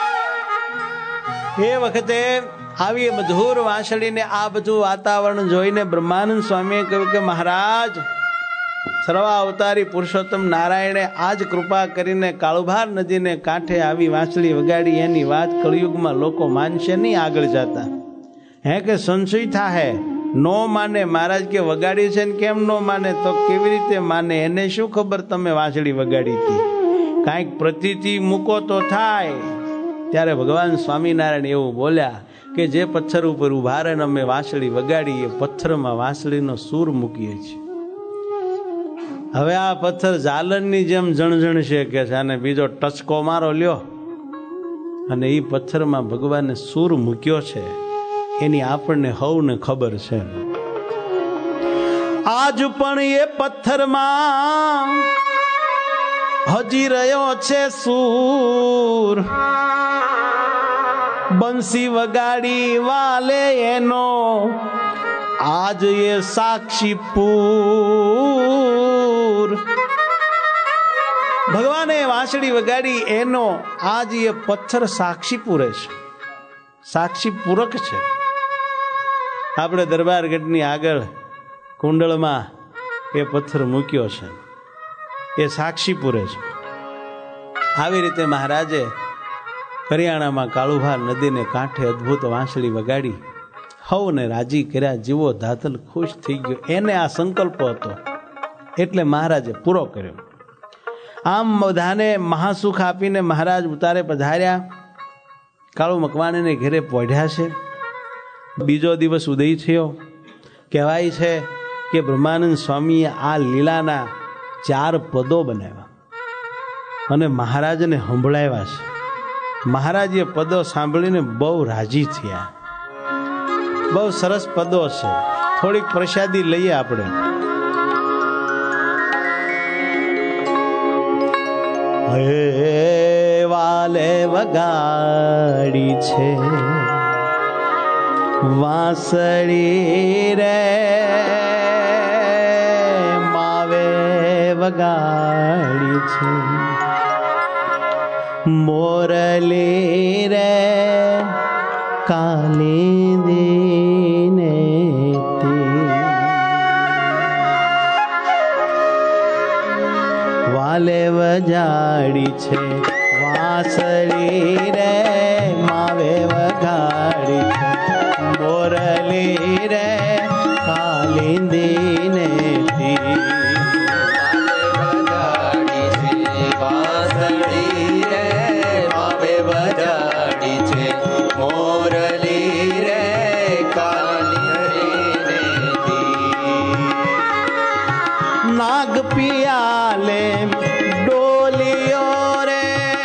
[SPEAKER 1] એ વખતે આવી મધુર વાંસળીને આ બધું વાતાવરણ જોઈને બ્રહ્માનંદ સ્વામીએ કહ્યું કે મહારાજ, સર્વા અવતારી પુરુષોત્તમ નારાયણે આજ કૃપા કરીને કાળુભાર નદીને કાંઠે આવી વાંસળી વગાડી. એની વાત કળિયુગમાં લોકો માનશે નહીં આગળ જતા. હે કે સંશય થાહે, નો માને. મહારાજ કે વગાડી છે ને કેમ નો માને? તો કેવી રીતે માને? એને શું ખબર તમે વાંસળી વગાડી હતી? કાંઈક પ્રતીતિ મૂકો તો થાય. ત્યારે ભગવાન સ્વામિનારાયણ એવું બોલ્યા કે જે પથ્થર ઉપર ઉભા રહીને અમે વાંસળી વગાડી, એ પથ્થરમાં વાંસળીનો સૂર મૂકીએ છીએ. હવે આ પથ્થર ઝાલરની જેમ જણજણ છે કે છે, અને બીજો ટચકો મારો લ્યો અને એ પથ્થરમાં ભગવાને સૂર મૂક્યો છે એની આપણને હવને ખબર છે. આજ પણ એ પથ્થરમાં હજી રહ્યો છે સૂર, બંસી વગાડી વાલે એનો આજ એ સાક્ષી પૂર. ભગવાને વાંસળી વગાડી એનો આજ એ પથ્થર સાક્ષી પૂરે છે, સાક્ષી પૂરક છે. આપણે દરબારગઢની આગળ કુંડળમાં એ પથ્થર મૂક્યો છે, એ સાક્ષી પૂરે છે. આવી રીતે મહારાજે કરિયાણામાં કાળુભાર નદીને કાંઠે અદ્ભુત વાંસળી વગાડી હવને રાજી કર્યા. જીવો ધાતલ ખુશ થઈ ગયો. એને આ સંકલ્પ હતો એટલે મહારાજે પૂરો કર્યો. આમ બધાને મહાસુખ આપીને મહારાજ ઉતારે પધાર્યા. કાળુ મકવાણાને ઘેરે પહોંચ્યા છે. બીજો દિવસ ઉદય થયો. કહેવાય છે કે બ્રહ્માનંદ સ્વામીએ આ લીલાના 4 પદો બનાવ્યા અને મહારાજને સંભળાવ્યા છે. મહારાજ એ પદો સાંભળીને બહુ રાજી થયા. બહુ સરસ પદો છે. થોડીક પ્રસાદી લઈએ આપણે. હે વાલે વગાડી છે વાંસળી રે, માવે વગાડી છે મોરલી રે, કાલિંદીને વાલે વજાડી છે વાંસળી રે, માવે વગાડી છે મોરલી રે, કાલિંદીને નાગ પિયાલે ડોલિયો રે,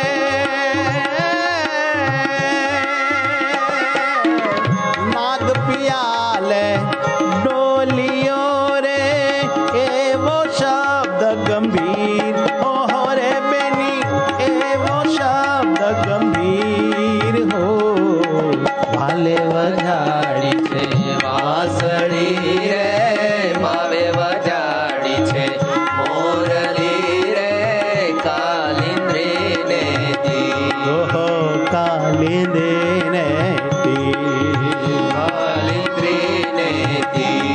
[SPEAKER 1] નાગ પિયાલે ડોલિયો રે, એવો શબ્દ ગંભીર ઓહો રે બેની, એવો શબ્દ ગંભીર હો. વાલે વજાડી છે વાંસળી રે, માવે વજાડી છે મોરલી રે, કાલિંદીને દી. ઓહો કાલિંદીને દી, કાલિંદીને દી.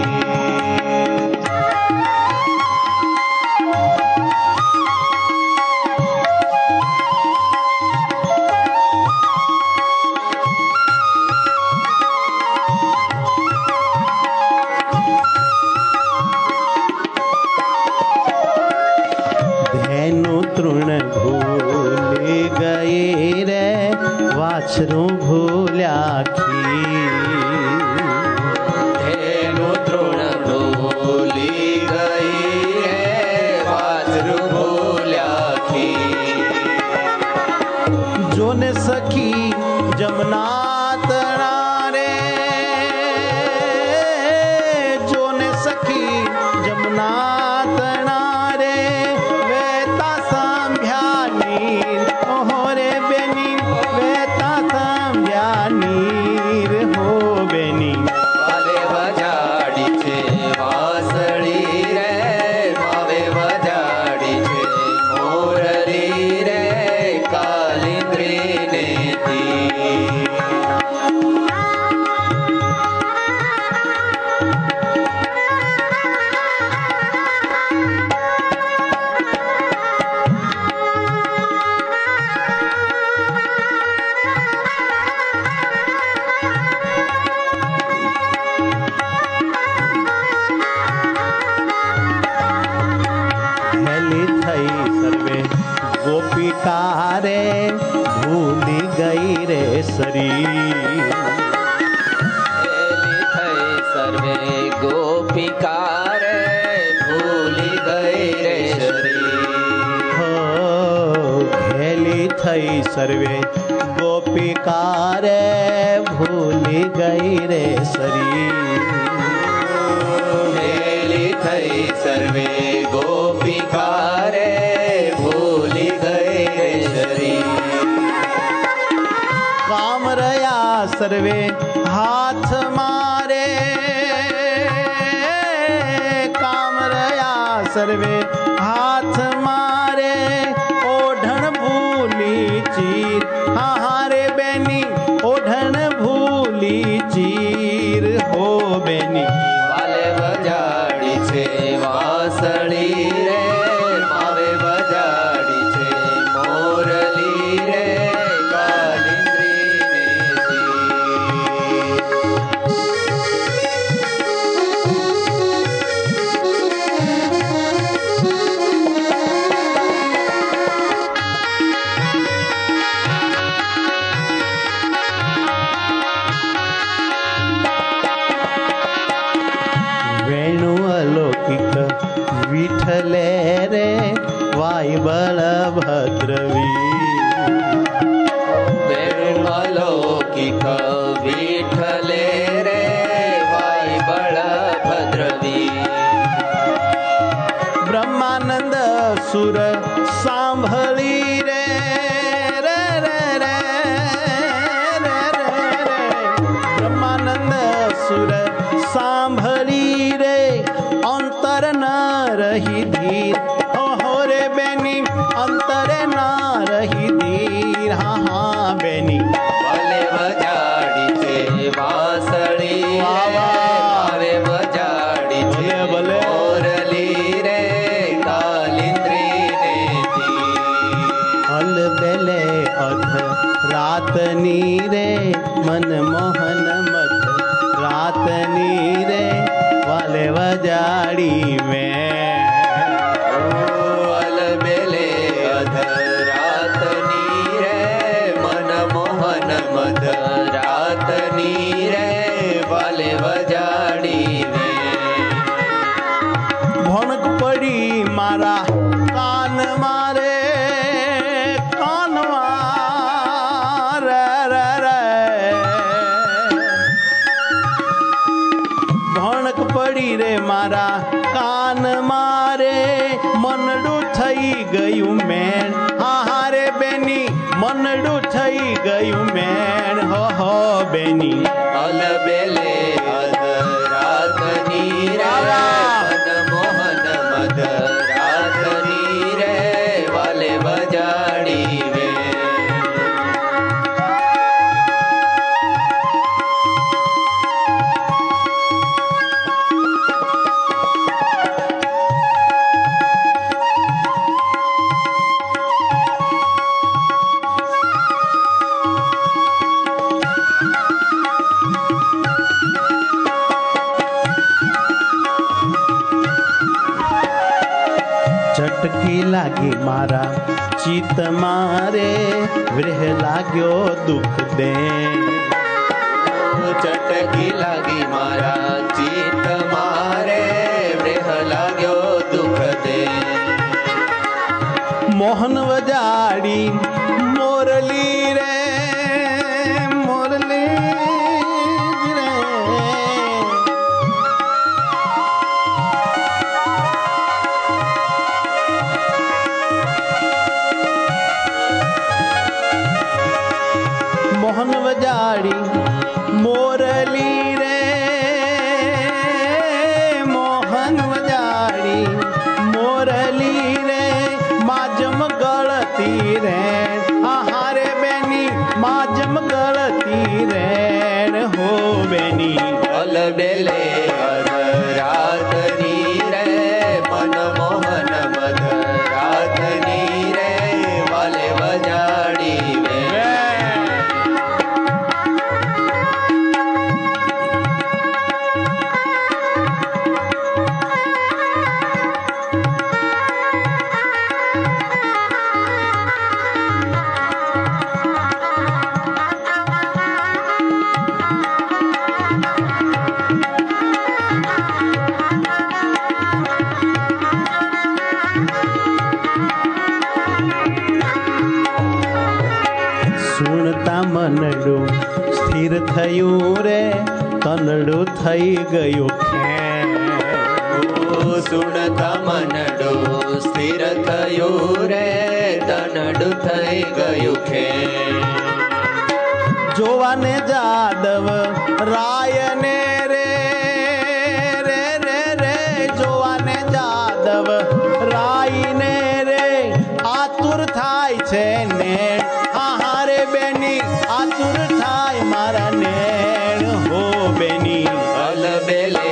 [SPEAKER 1] તૃણ ભૂલી ગઈ રે, વાછરું ભૂલ્યા એનું તૃણ ભૂલી ગઈ રે, વાછરું ભૂલ્યા. જોને સખી જમના તણા રે, જોને સખી જમના તણા રે, ઓહો રે બેની વેતા સમજ્યા નીર હો બેની. વાલે વજાડી છે વાંસળી રે, માવે વજાડી છે મોરલી રે, કાલિંદીને દી. ગોપિકારે ભૂલી ગઈ રે શરીર, સર્વે ગોપિકારે ભૂલી ગઈ રે શરીર. હો ઘેલી થઈ સર્વે गोपिका रे भूल गई रे शरीर।
[SPEAKER 2] हेली थई सर्वे गोपिका रे भूल गए रे शरीर।
[SPEAKER 1] काम रया सर्वे हाथ मारे, काम रया सर्वे हाथ मारे, ओढ़न भूली चीर। हाँ हाँ रे बेनी ओढ़न भूली चीर हो बेनी।
[SPEAKER 2] वाले बजाड़ी छे वासड़ी रे, मावे बजाड़ी छे मोरली रे, कालिंद्री
[SPEAKER 1] वेणु अलौकिक विठले रे वाई बलभद्रवी।
[SPEAKER 2] वेणु अलौकिक विठले रे वाई बलभद्रवी।
[SPEAKER 1] ब्रह्मानंद सुर सांभली रे रे रे रे रे रे रे। ब्रह्मानंद सुर सांभली रे, अंतर न रही धीर। हो रे बेनी अंतर न रही धीर। हाँ हाँ बेनी
[SPEAKER 2] वाले बजाड़ी छे वासड़ी रे, मावे बजाड़ी छे मोरली रे, कालिंद्री नेती।
[SPEAKER 1] हल बेले अध रातनी रे, मनमोहन मध रातनी रे, वाले वजाड़ी में।
[SPEAKER 2] वाल बेले अध रातनी रे, मनमोहन मध रातनी रे, वाले वजाड़ी में।
[SPEAKER 1] भणक पड़ी मारा कान मारे, कान मारे रे रे। भणक पड़ी रे मारा कान मारे, मनडू थई गયું મેણ। हाँ हाँ रे बेनी मनडू थई गયું મેણ हो बेनी।
[SPEAKER 2] अल बेले अध रातनी रे, मनमोहन मध रातनी रे, वाले बजाड़ी में।
[SPEAKER 1] चटकी लागी मारा चित मारे, विरह लाग्यो दुख दे।
[SPEAKER 2] चटकी लागी मारा चित मारे, विरह लाग्यो दुख दे।
[SPEAKER 1] मोहन वजाड़ी मोरली रे, मोरली रे। मोहन वजाड़ी मोरली रे, मोहन वजाड़ी मोरली रे, माजम गलती रे। हाँ रे बेनी माजम गलती रे हो बेनी।
[SPEAKER 2] अल बेले अध रातनी रे, मनमोहन मध रातनी रे, वाले बजाड़ी में।
[SPEAKER 1] મનડું સ્થિર થયું રે તનડું થઈ ગયું
[SPEAKER 2] સુણતા મનડું સ્થિર થયું રે તનડું થઈ ગયું ખે
[SPEAKER 1] જોવાને જાદવ રાયને રે રે રે રે જોવાને જાદવ રાયને રે આતુર થાય છે ને હારે બેની આતુર થાય મારા નેણ હો બેની
[SPEAKER 2] અલબેલે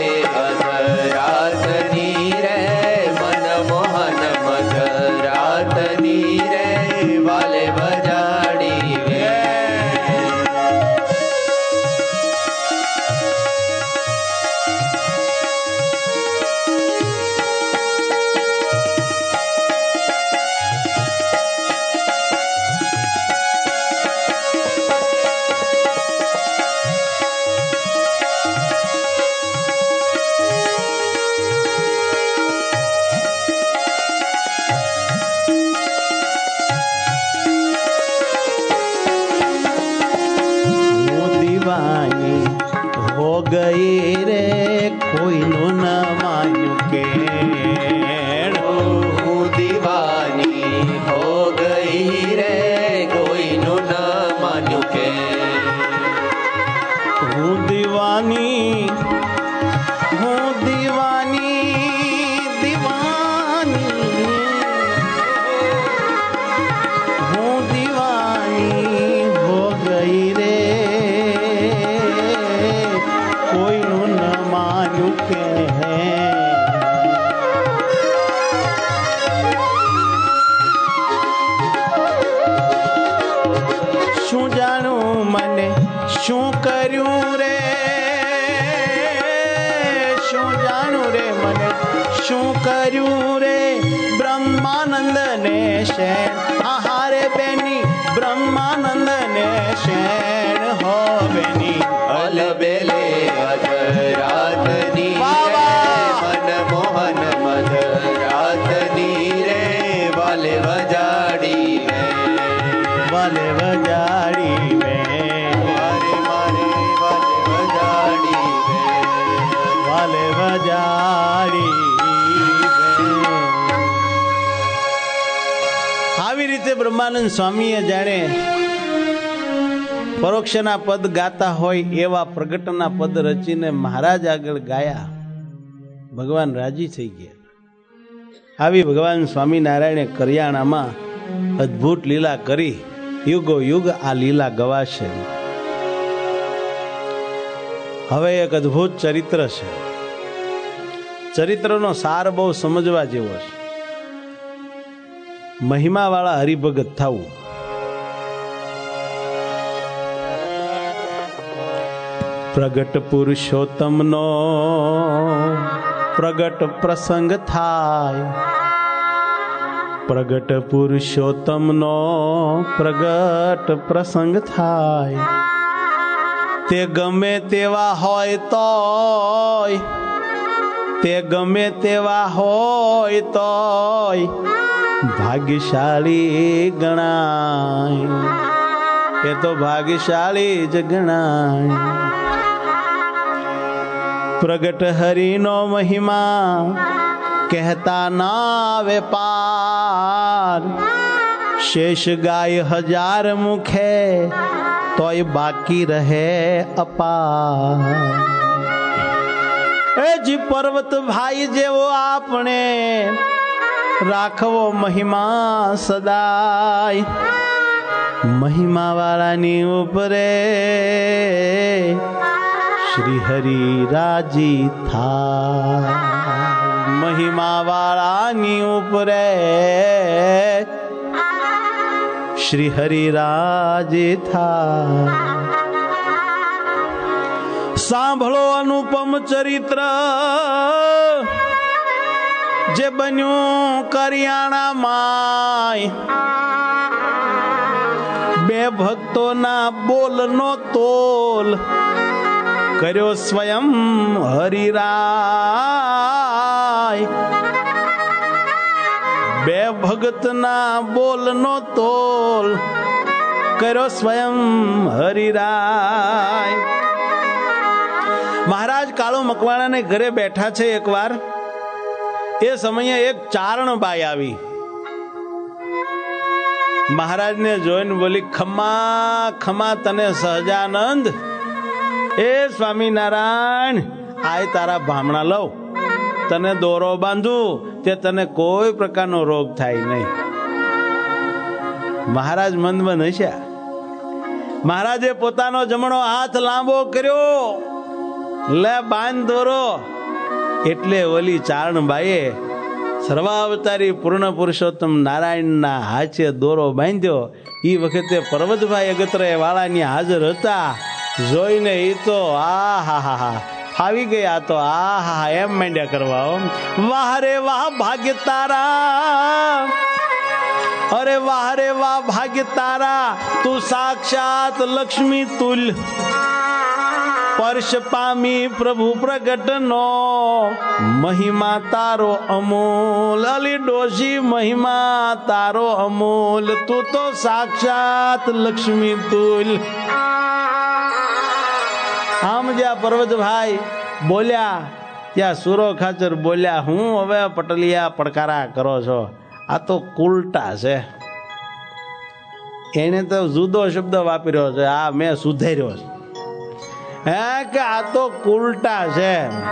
[SPEAKER 2] અધરાતની રે મનમોહન મધરાતની રે વાલે વજાડી વે
[SPEAKER 1] हो गई रे कोई नो न मान्यू के
[SPEAKER 2] दीवानी हो गई रे कोई नो न मान्यू के
[SPEAKER 1] हूँ दीवानी दीवानी हूँ दीवानी हो गई रे कोई नु न मान्यू के शू जानू मने शू कर्यू रे शू जानू रे मने शू कर्यू रे ब्रह्मानंद ने शैन हारे बेनी ब्रह्मानंद ने शैन हो बेनी
[SPEAKER 2] अलबेले अधरातनी रे मनमोहन मधरातनी रे वाले वजाड़ी वे
[SPEAKER 1] वाले वजाड़ी वे
[SPEAKER 2] मारे मारे वाले वजाड़ी वे
[SPEAKER 1] वाले वजाड़ी આવી રીતે બ્રહ્માનંદ સ્વામીએ જાણે પરોક્ષના પદ ગાતા હોય એવા પ્રગટના પદ રચીને મહારાજ આગળ ગાયા. ભગવાન રાજી થઈ ગયા. આવી ભગવાન સ્વામિનારાયણે કરિયાણામાં અદ્ભુત લીલા કરી. યુગો યુગ આ લીલા ગવાશે. હવે એક અદ્ભુત ચરિત્ર છે. ચરિત્રનો સાર બહુ સમજવા જેવો છે. મહિમાવાળા હરિભગત થવું. પ્રગટ પુરુષોત્તમનો પ્રગટ પ્રસંગ થાય. પ્રગટ પુરુષોત્તમનો પ્રગટ પ્રસંગ થાય. તે ગમે તેવા હોય તોય તે ગમે તેવા હોય તોય ભાગ્યશાળી ગણાય. એ તો ભાગ્યશાળી જ ગણાય. પ્રગટ હરિનો મહિમા કહેતા ના વેપાર. શેષ ગાય હજાર મુખે તોય બાકી રહે અપાર. એ જી પર્વત ભાઈ જેવો આપણે રાખવો મહિમા સદાય. મહિમા વાળાની ઉપરે શ્રી હરિ રાજી થાય. મહિમા વાળાની ઉપરે શ્રી હરિ રાજી થાય. સાંભળો અનુપમ ચરિત્ર જે બન્યું કરિયાણા માય. બે ભક્તોના બોલનો તોલ કર્યો સ્વયં હરિરાય. બે ભગતના બોલનો તોલ કર્યો સ્વયં હરિરાય. મહારાજ કાળુ મકવાણાને ઘરે બેઠા છે. એકવાર એ સમયે એક ચારણબાઈ આવી. મહારાજને જોઈને બોલી, ખમા ખમા તને સહજાનંદ. એ સ્વામિનારાયણ, આય તારા ભામણા લઉં, તને દોરો બાંધું, તે તને કોઈ પ્રકારનો રોગ થાય નહીં. મહારાજ મંદમંદ હસ્યા. મહારાજે પોતાનો જમણો હાથ લાંબો કર્યો, લે બાંધ દોરો. એટલે ઓલી ચારણબાઈએ સર્વાવતારી પૂર્ણ પુરુષોત્તમ નારાયણના હાથે દોરો બાંધ્યો. એ વખતે પર્વતભાઈ અગતરે વાળાની હાજર હતા. જોઈને એ તો આ હા હા હા આવી ગયા. તો આ હા એમ માંડ્યા કરવા, વાહ રે વાહ ભાગ્ય તારા, અરે વાહ રે વાહ ભાગ્ય તારા, તું સાક્ષાત લક્ષ્મી તુલ સ્પર્શ પામી પ્રભુ પ્રગટ નો, મહિમા તારો અમૂલ. અલી ડોશી મહિમા તારો અમૂલ, તું તો સાક્ષાત લક્ષ્મી તુલ. આમ જ્યાં પર્વતભાઈ બોલ્યા ત્યાં સુરો ખાચર બોલ્યા, હું હવે પટલિયા પડકારા કરો છો, આ તો કુલટા છે. એને તો જુદો શબ્દ વાપર્યો છે, આ મેં સુધાર્યો છે. હે કે આ તો કુલટા છે.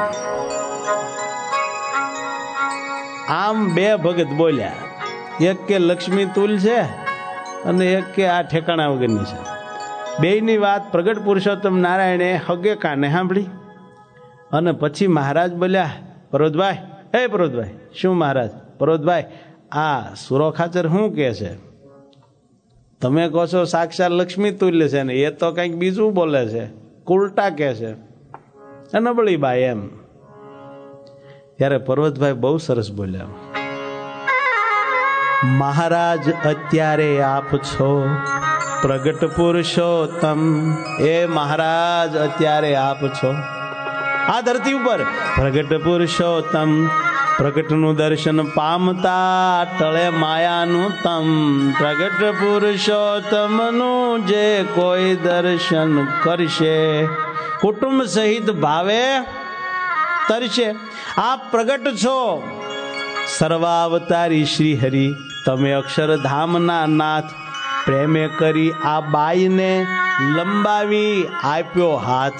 [SPEAKER 1] આમ બે ભગત બોલ્યા, એક કે લક્ષ્મી તુલ છે અને એક કે આ ઠેકાણા વગરની છે. બેયની વાત પ્રગટ પુરુષોત્તમ નારાયણે હગે કાને સાંભળી. અને પછી મહારાજ બોલ્યા, પર્વતભાઈ, હે પર્વતભાઈ. શું મહારાજ? પર્વતભાઈ, આ સુરો ખાચર શું કે છે? તમે કહો છો સાક્ષાત લક્ષ્મી તુલ્ય છે ને એ તો કંઈક બીજું બોલે છે, કુલટા કે છે, નબળી બાઈ એમ. ત્યારે પર્વતભાઈ બહુ સરસ બોલ્યા, મહારાજ અત્યારે આપ છો પ્રગટ પુરુષોત્તમ. એ મહારાજ અત્યારે આપ છો આ ધરતી ઉપર પ્રગટ પુરુષોત્તમ. પ્રગટનું દર્શન પામતા ટળે માયાનું તમ. પ્રગટ પુરુષોત્તમનું જે કોઈ દર્શન કરશે, કુટુંબ સહિત ભાવે તરશે. આપ પ્રગટ છો સર્વાવતારી શ્રી હરિ, તમે અક્ષરધામના નાથ. પ્રેમે કરી આ બાઈને લંબાવી આપ્યો હાથ,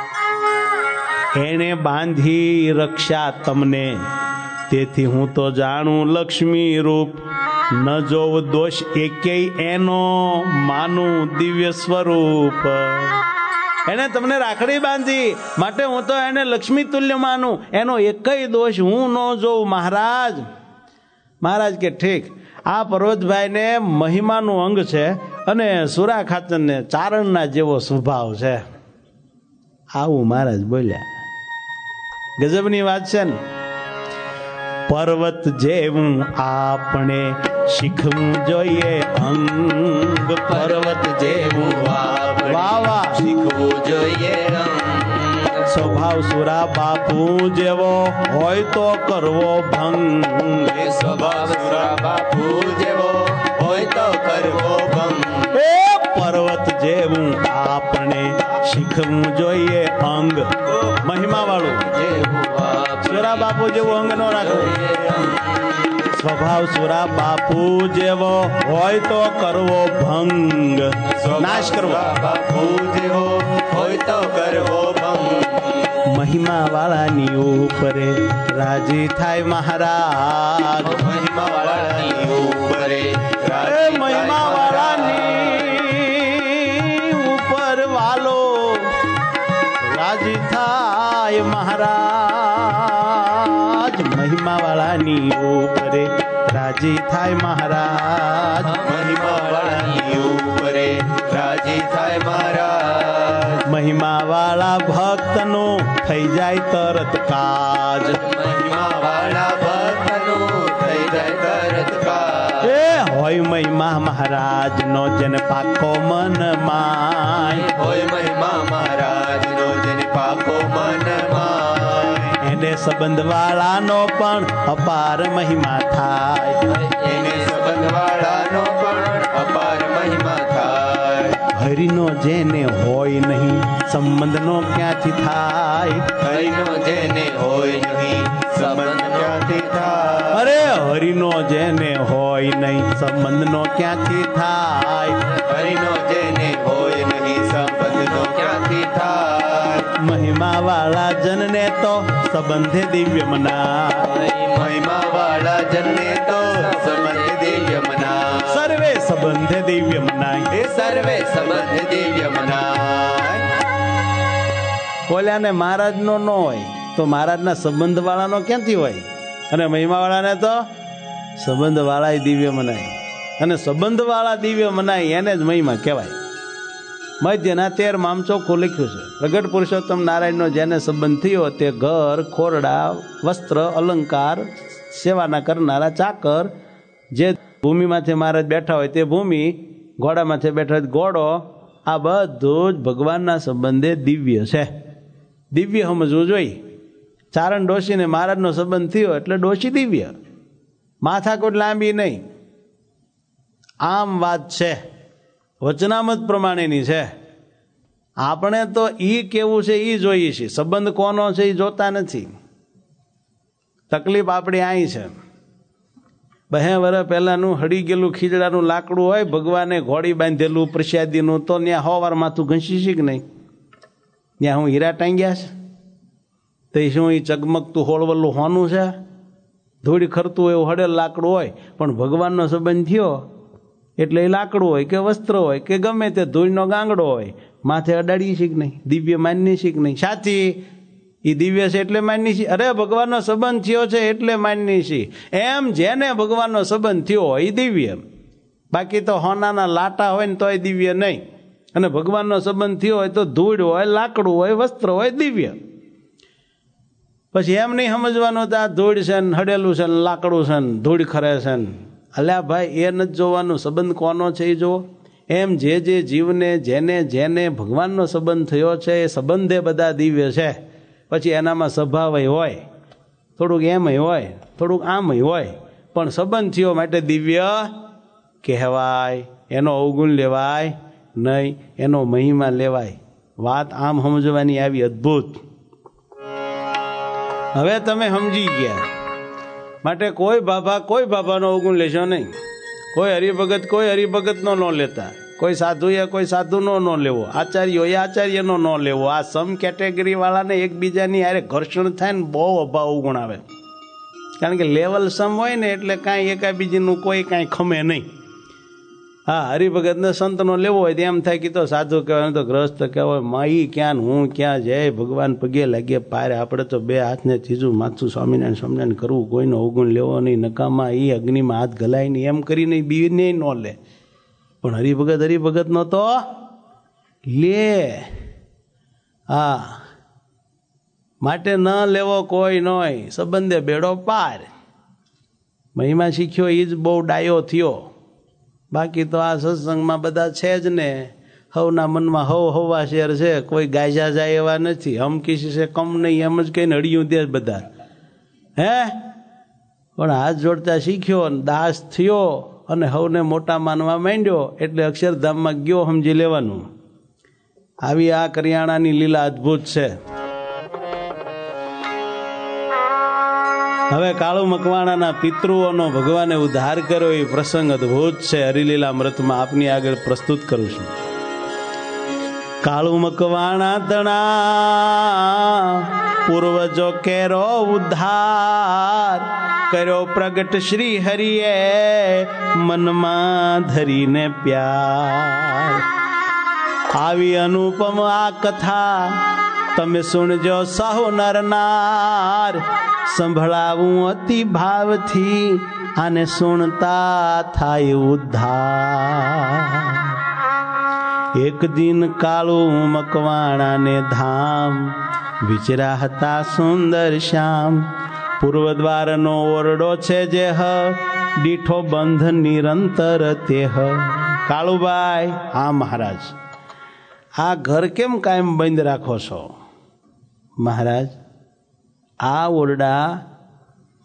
[SPEAKER 1] એને બાંધી રક્ષા તમને. તેથી હું તો જાણું લક્ષ્મી રૂપ, ન જોવ દોષ એકેય એનો, માનું દિવ્ય સ્વરૂપ. એને તમને રાખડી બાંધી માટે હું તો એને લક્ષ્મી તુલ્ય માનું, એનો એકેય દોષ હું ન જોઉં મહારાજ. મહારાજ કે ઠીક. આ પર્વતભાઈને મહિમાનું અંગ છે અને સુરા ખાચરને ચારણના જેવો સ્વભાવ છે. આવું મહારાજ બોલ્યા. ગજબની વાત છે ને. પર્વત જેવું આપણે શીખવું જોઈએ અંગ,
[SPEAKER 2] પર્વત જેવું આપણે શીખવું જોઈએ અંગ.
[SPEAKER 1] સ્વભાવ સુરા બાપુ જેવો હોય તો કરવો ભંગ.
[SPEAKER 2] સ્વભાવ સુરા બાપુ જેવો હોય તો કરવો ભંગ.
[SPEAKER 1] એ પર્વત જેવું આપણે શીખવું જોઈએ અંગ. મહિમા વાળું સુરા બાપુ જેવું અંગ નો રાખવું. સ્વભાવ સુરા બાપુ જેવો હોય તો કરવો ભંગ. નાશ કરવો.
[SPEAKER 2] બાપુ જેવો હોય તો કરવો ભંગ.
[SPEAKER 1] મહિમા વાળાની ઉપરે રાજી થાય મહારાજ.
[SPEAKER 2] મહિમા વાળાની ઉપરે
[SPEAKER 1] મહિમા વાળાની ઉપર વાલો રાજી થાય મહારાજ. મહિમા વાળાની ઉપરે રાજી થાય મહારાજ.
[SPEAKER 2] મહિમા વાળાની ઉપરે રાજી થાય મહારાજ.
[SPEAKER 1] મહિમા વાળા ભક્તનું થઈ જાય તરત કાજ.
[SPEAKER 2] મહિમા વાળા ભક્તનું થઈ જાય તરત કાજ.
[SPEAKER 1] એ હોય મહિમા મહારાજ નો જેને પાકો મન માય.
[SPEAKER 2] હોય મહિમા મહારાજ નો જેને પાકો મન માય.
[SPEAKER 1] એને સંબંધ વાળાનો પણ અપાર મહિમા થાય.
[SPEAKER 2] એને સંબંધ વાળાનો પણ અપાર મહિમા થાય.
[SPEAKER 1] જેને હોય નહીં સંબંધનો ક્યાંથી થાય?
[SPEAKER 2] હરિનો જેને હોય નહીં સંબંધ ક્યાંથી થાય?
[SPEAKER 1] અરે હરિનો જેને હોય નહીં સંબંધનો ક્યાંથી થાય?
[SPEAKER 2] હરિનો જેને હોય નહીં સંબંધનો ક્યાંથી થાય?
[SPEAKER 1] મહિમા વાળા જનને તો સંબંધે દિવ્ય મનાય.
[SPEAKER 2] મહિમા વાળા જનને તો સંબંધ દિવ્ય મનાય.
[SPEAKER 1] સર્વે સંબંધે દિવ્ય મનાય.
[SPEAKER 2] એ સર્વે સંબંધ દિવ્ય મનાય.
[SPEAKER 1] બોલ્યાને મહારાજ નો ન હોય તો મહારાજના સંબંધ વાળાનો ક્યાંથી હોય? અને મહિમા વાળાને તો સંબંધ વાળા દિવ્ય મનાય. અને સંબંધ વાળા દિવ્ય મનાય એને જ મહિમા કહેવાય. મધ્યના 13 ચોખ્ખું લખ્યું છે. પ્રગટ પુરુષોત્તમ નારાયણનો જેને સંબંધ થયો તે ઘર, ખોરડા, વસ્ત્ર, અલંકાર, સેવાના કરનારા ચાકર, જે ભૂમિમાંથી મહારાજ બેઠા હોય તે ભૂમિ, ઘોડામાંથી બેઠા હોય ઘોડો, આ બધું જ ભગવાનના સંબંધે દિવ્ય છે. દિવ્ય સમજવું જોઈએ. ચારણ ડોશીને મહારાજનો સંબંધ થયો એટલે ડોશી દિવ્ય, માથાકૂટ લાંબી નહીં. આમ વાત છે, વચનામત પ્રમાણેની છે. આપણે તો ઈ કેવું છે ઈ જોઈએ છીએ, સંબંધ કોનો છે એ જોતા નથી. તકલીફ આપણી અહીં છે. 2 વર્ષ પહેલાનું હળી ગયેલું ખીજડાનું લાકડું હોય, ભગવાને ઘોડી બાંધેલું પ્રસાદીનું, તો ત્યાં 100 વાર માથું ઘસી છે કે નહીં? ત્યાં હું હીરા ટાંગ્યા છે તો શું એ ચગમગતું હોળવલ્લું હોનું છે? ધૂળ ખરતું એવું હળેલ લાકડું હોય, પણ ભગવાનનો સંબંધ થયો એટલે એ લાકડું હોય કે વસ્ત્ર હોય કે ગમે તે ધૂળનો ગાંગડો હોય, માથે અડાડીએ છીએ કે નહીં? દિવ્ય માનીએ છીએ કે નહીં? સાચી એ દિવ્ય છે એટલે માનીએ છીએ. અરે ભગવાનનો સંબંધ થયો છે એટલે માનીએ છીએ. એમ જેને ભગવાનનો સંબંધ થયો હોય એ દિવ્ય. બાકી તો હોનાના લાટા હોય ને તોય દિવ્ય નહીં. અને ભગવાનનો સંબંધ થયો હોય તો ધૂળ હોય, લાકડું હોય, વસ્ત્ર હોય, દિવ્ય. પછી એમ નહીં સમજવાનું તો આ ધૂળ છે ને હડેલું છે ને લાકડું છે ને ધૂળ ખરે છે ને. અલ્યા ભાઈ, એ નથી જોવાનું, સંબંધ કોનો છે એ જુઓ. એમ જે જીવને જેને જેને ભગવાનનો સંબંધ થયો છે એ સંબંધે બધા દિવ્ય છે. પછી એનામાં સ્વભાવય હોય, થોડુંક એમય હોય, થોડુંક આમય હોય, પણ સંબંધ થયો માટે દિવ્ય કહેવાય. એનો અવગુણ લેવાય નહીં, એનો મહિમા લેવાય. વાત આમ સમજવાની આવી અદ્ભુત. હવે તમે સમજી ગયા માટે કોઈ બાબાનો અવગુણ લેશો નહીં. કોઈ હરિભગતનો ન લેતા, કોઈ સાધુએ કોઈ સાધુનો ન લેવો, આચાર્યોએ આચાર્યનો ન લેવો. આ સમ કેટેગરી વાળાને એકબીજાની હારે ઘર્ષણ થાય ને બહુ અભાવ અવગુણ આવે. કારણ કે લેવલ સમ હોય ને એટલે કાંઈ એકાબીજીનું કોઈ કાંઈ ખમે નહીં. હા, હરિભગતને સંતનો લેવો હોય તો એમ થાય કે તો સાધુ કહેવાય, તો ગ્રસ્ત કહેવાય, માઈ ક્યાં હું ક્યાં, જય ભગવાન પગે લાગે પારે. આપણે તો 2 હાથને ત્રીજું માથું સ્વામિનારાયણ કરવું, કોઈનો અવગુણ લેવો નહીં, નકામા એ અગ્નિમાં હાથ ગલાય નહીં, એમ કરીને બીને ન લે. પણ હરિભગતનો તો લે. હા, માટે ન લેવો કોઈ નોય, સંબંધે બેડો પાર. મહિમા શીખ્યો એ જ બહુ ડાયો થયો. બાકી તો આ સત્સંગમાં બધા છે જ ને, હવના મનમાં હવા શેર છે, કોઈ ગાયજા જાય એવા નથી. હમ કિસી છે કમ નહીં એમ જ કહીને હળિયું દે બધા. હે, પણ હાથ જોડતા શીખ્યો, દાસ થયો અને હવને મોટા માનવા માંડ્યો એટલે અક્ષરધામમાં ગયો, સમજી લેવાનું. આવી આ કરિયાણાની લીલા અદ્ભુત છે. હવે કાળુ મકવાણાના પિતૃઓનો ભગવાને ઉદ્ધાર કર્યો એ પ્રસંગ અદ્ભુત છે. હરિલીલામૃતમાં આપની આગળ પ્રસ્તુત કરું છું. કાળુ મકવાણા તણા પૂર્વજો કેરો ઉદ્ધાર કર્યો પ્રગટ શ્રી હરિએ મનમાં ધરીને પ્યાર. આવી અનુપમ આ કથા તમે સુણજો સહુ નર નાર. સંભળાવું અતિ ભાવથી આને સુણતા થાય ઉદ્ધાર. એક દિન કાળુ મકવાણાને ધામ વિચરા હતા સુંદર શ્યામ. પૂર્વ દ્વારનો ઓરડો છે જે દીઠો બંધ નિરંતર તેહ. કાળુભાઈ, હા મહારાજ, આ ઘર કેમ કાયમ બંધ રાખો છો? મહારાજ, આ ઓરડા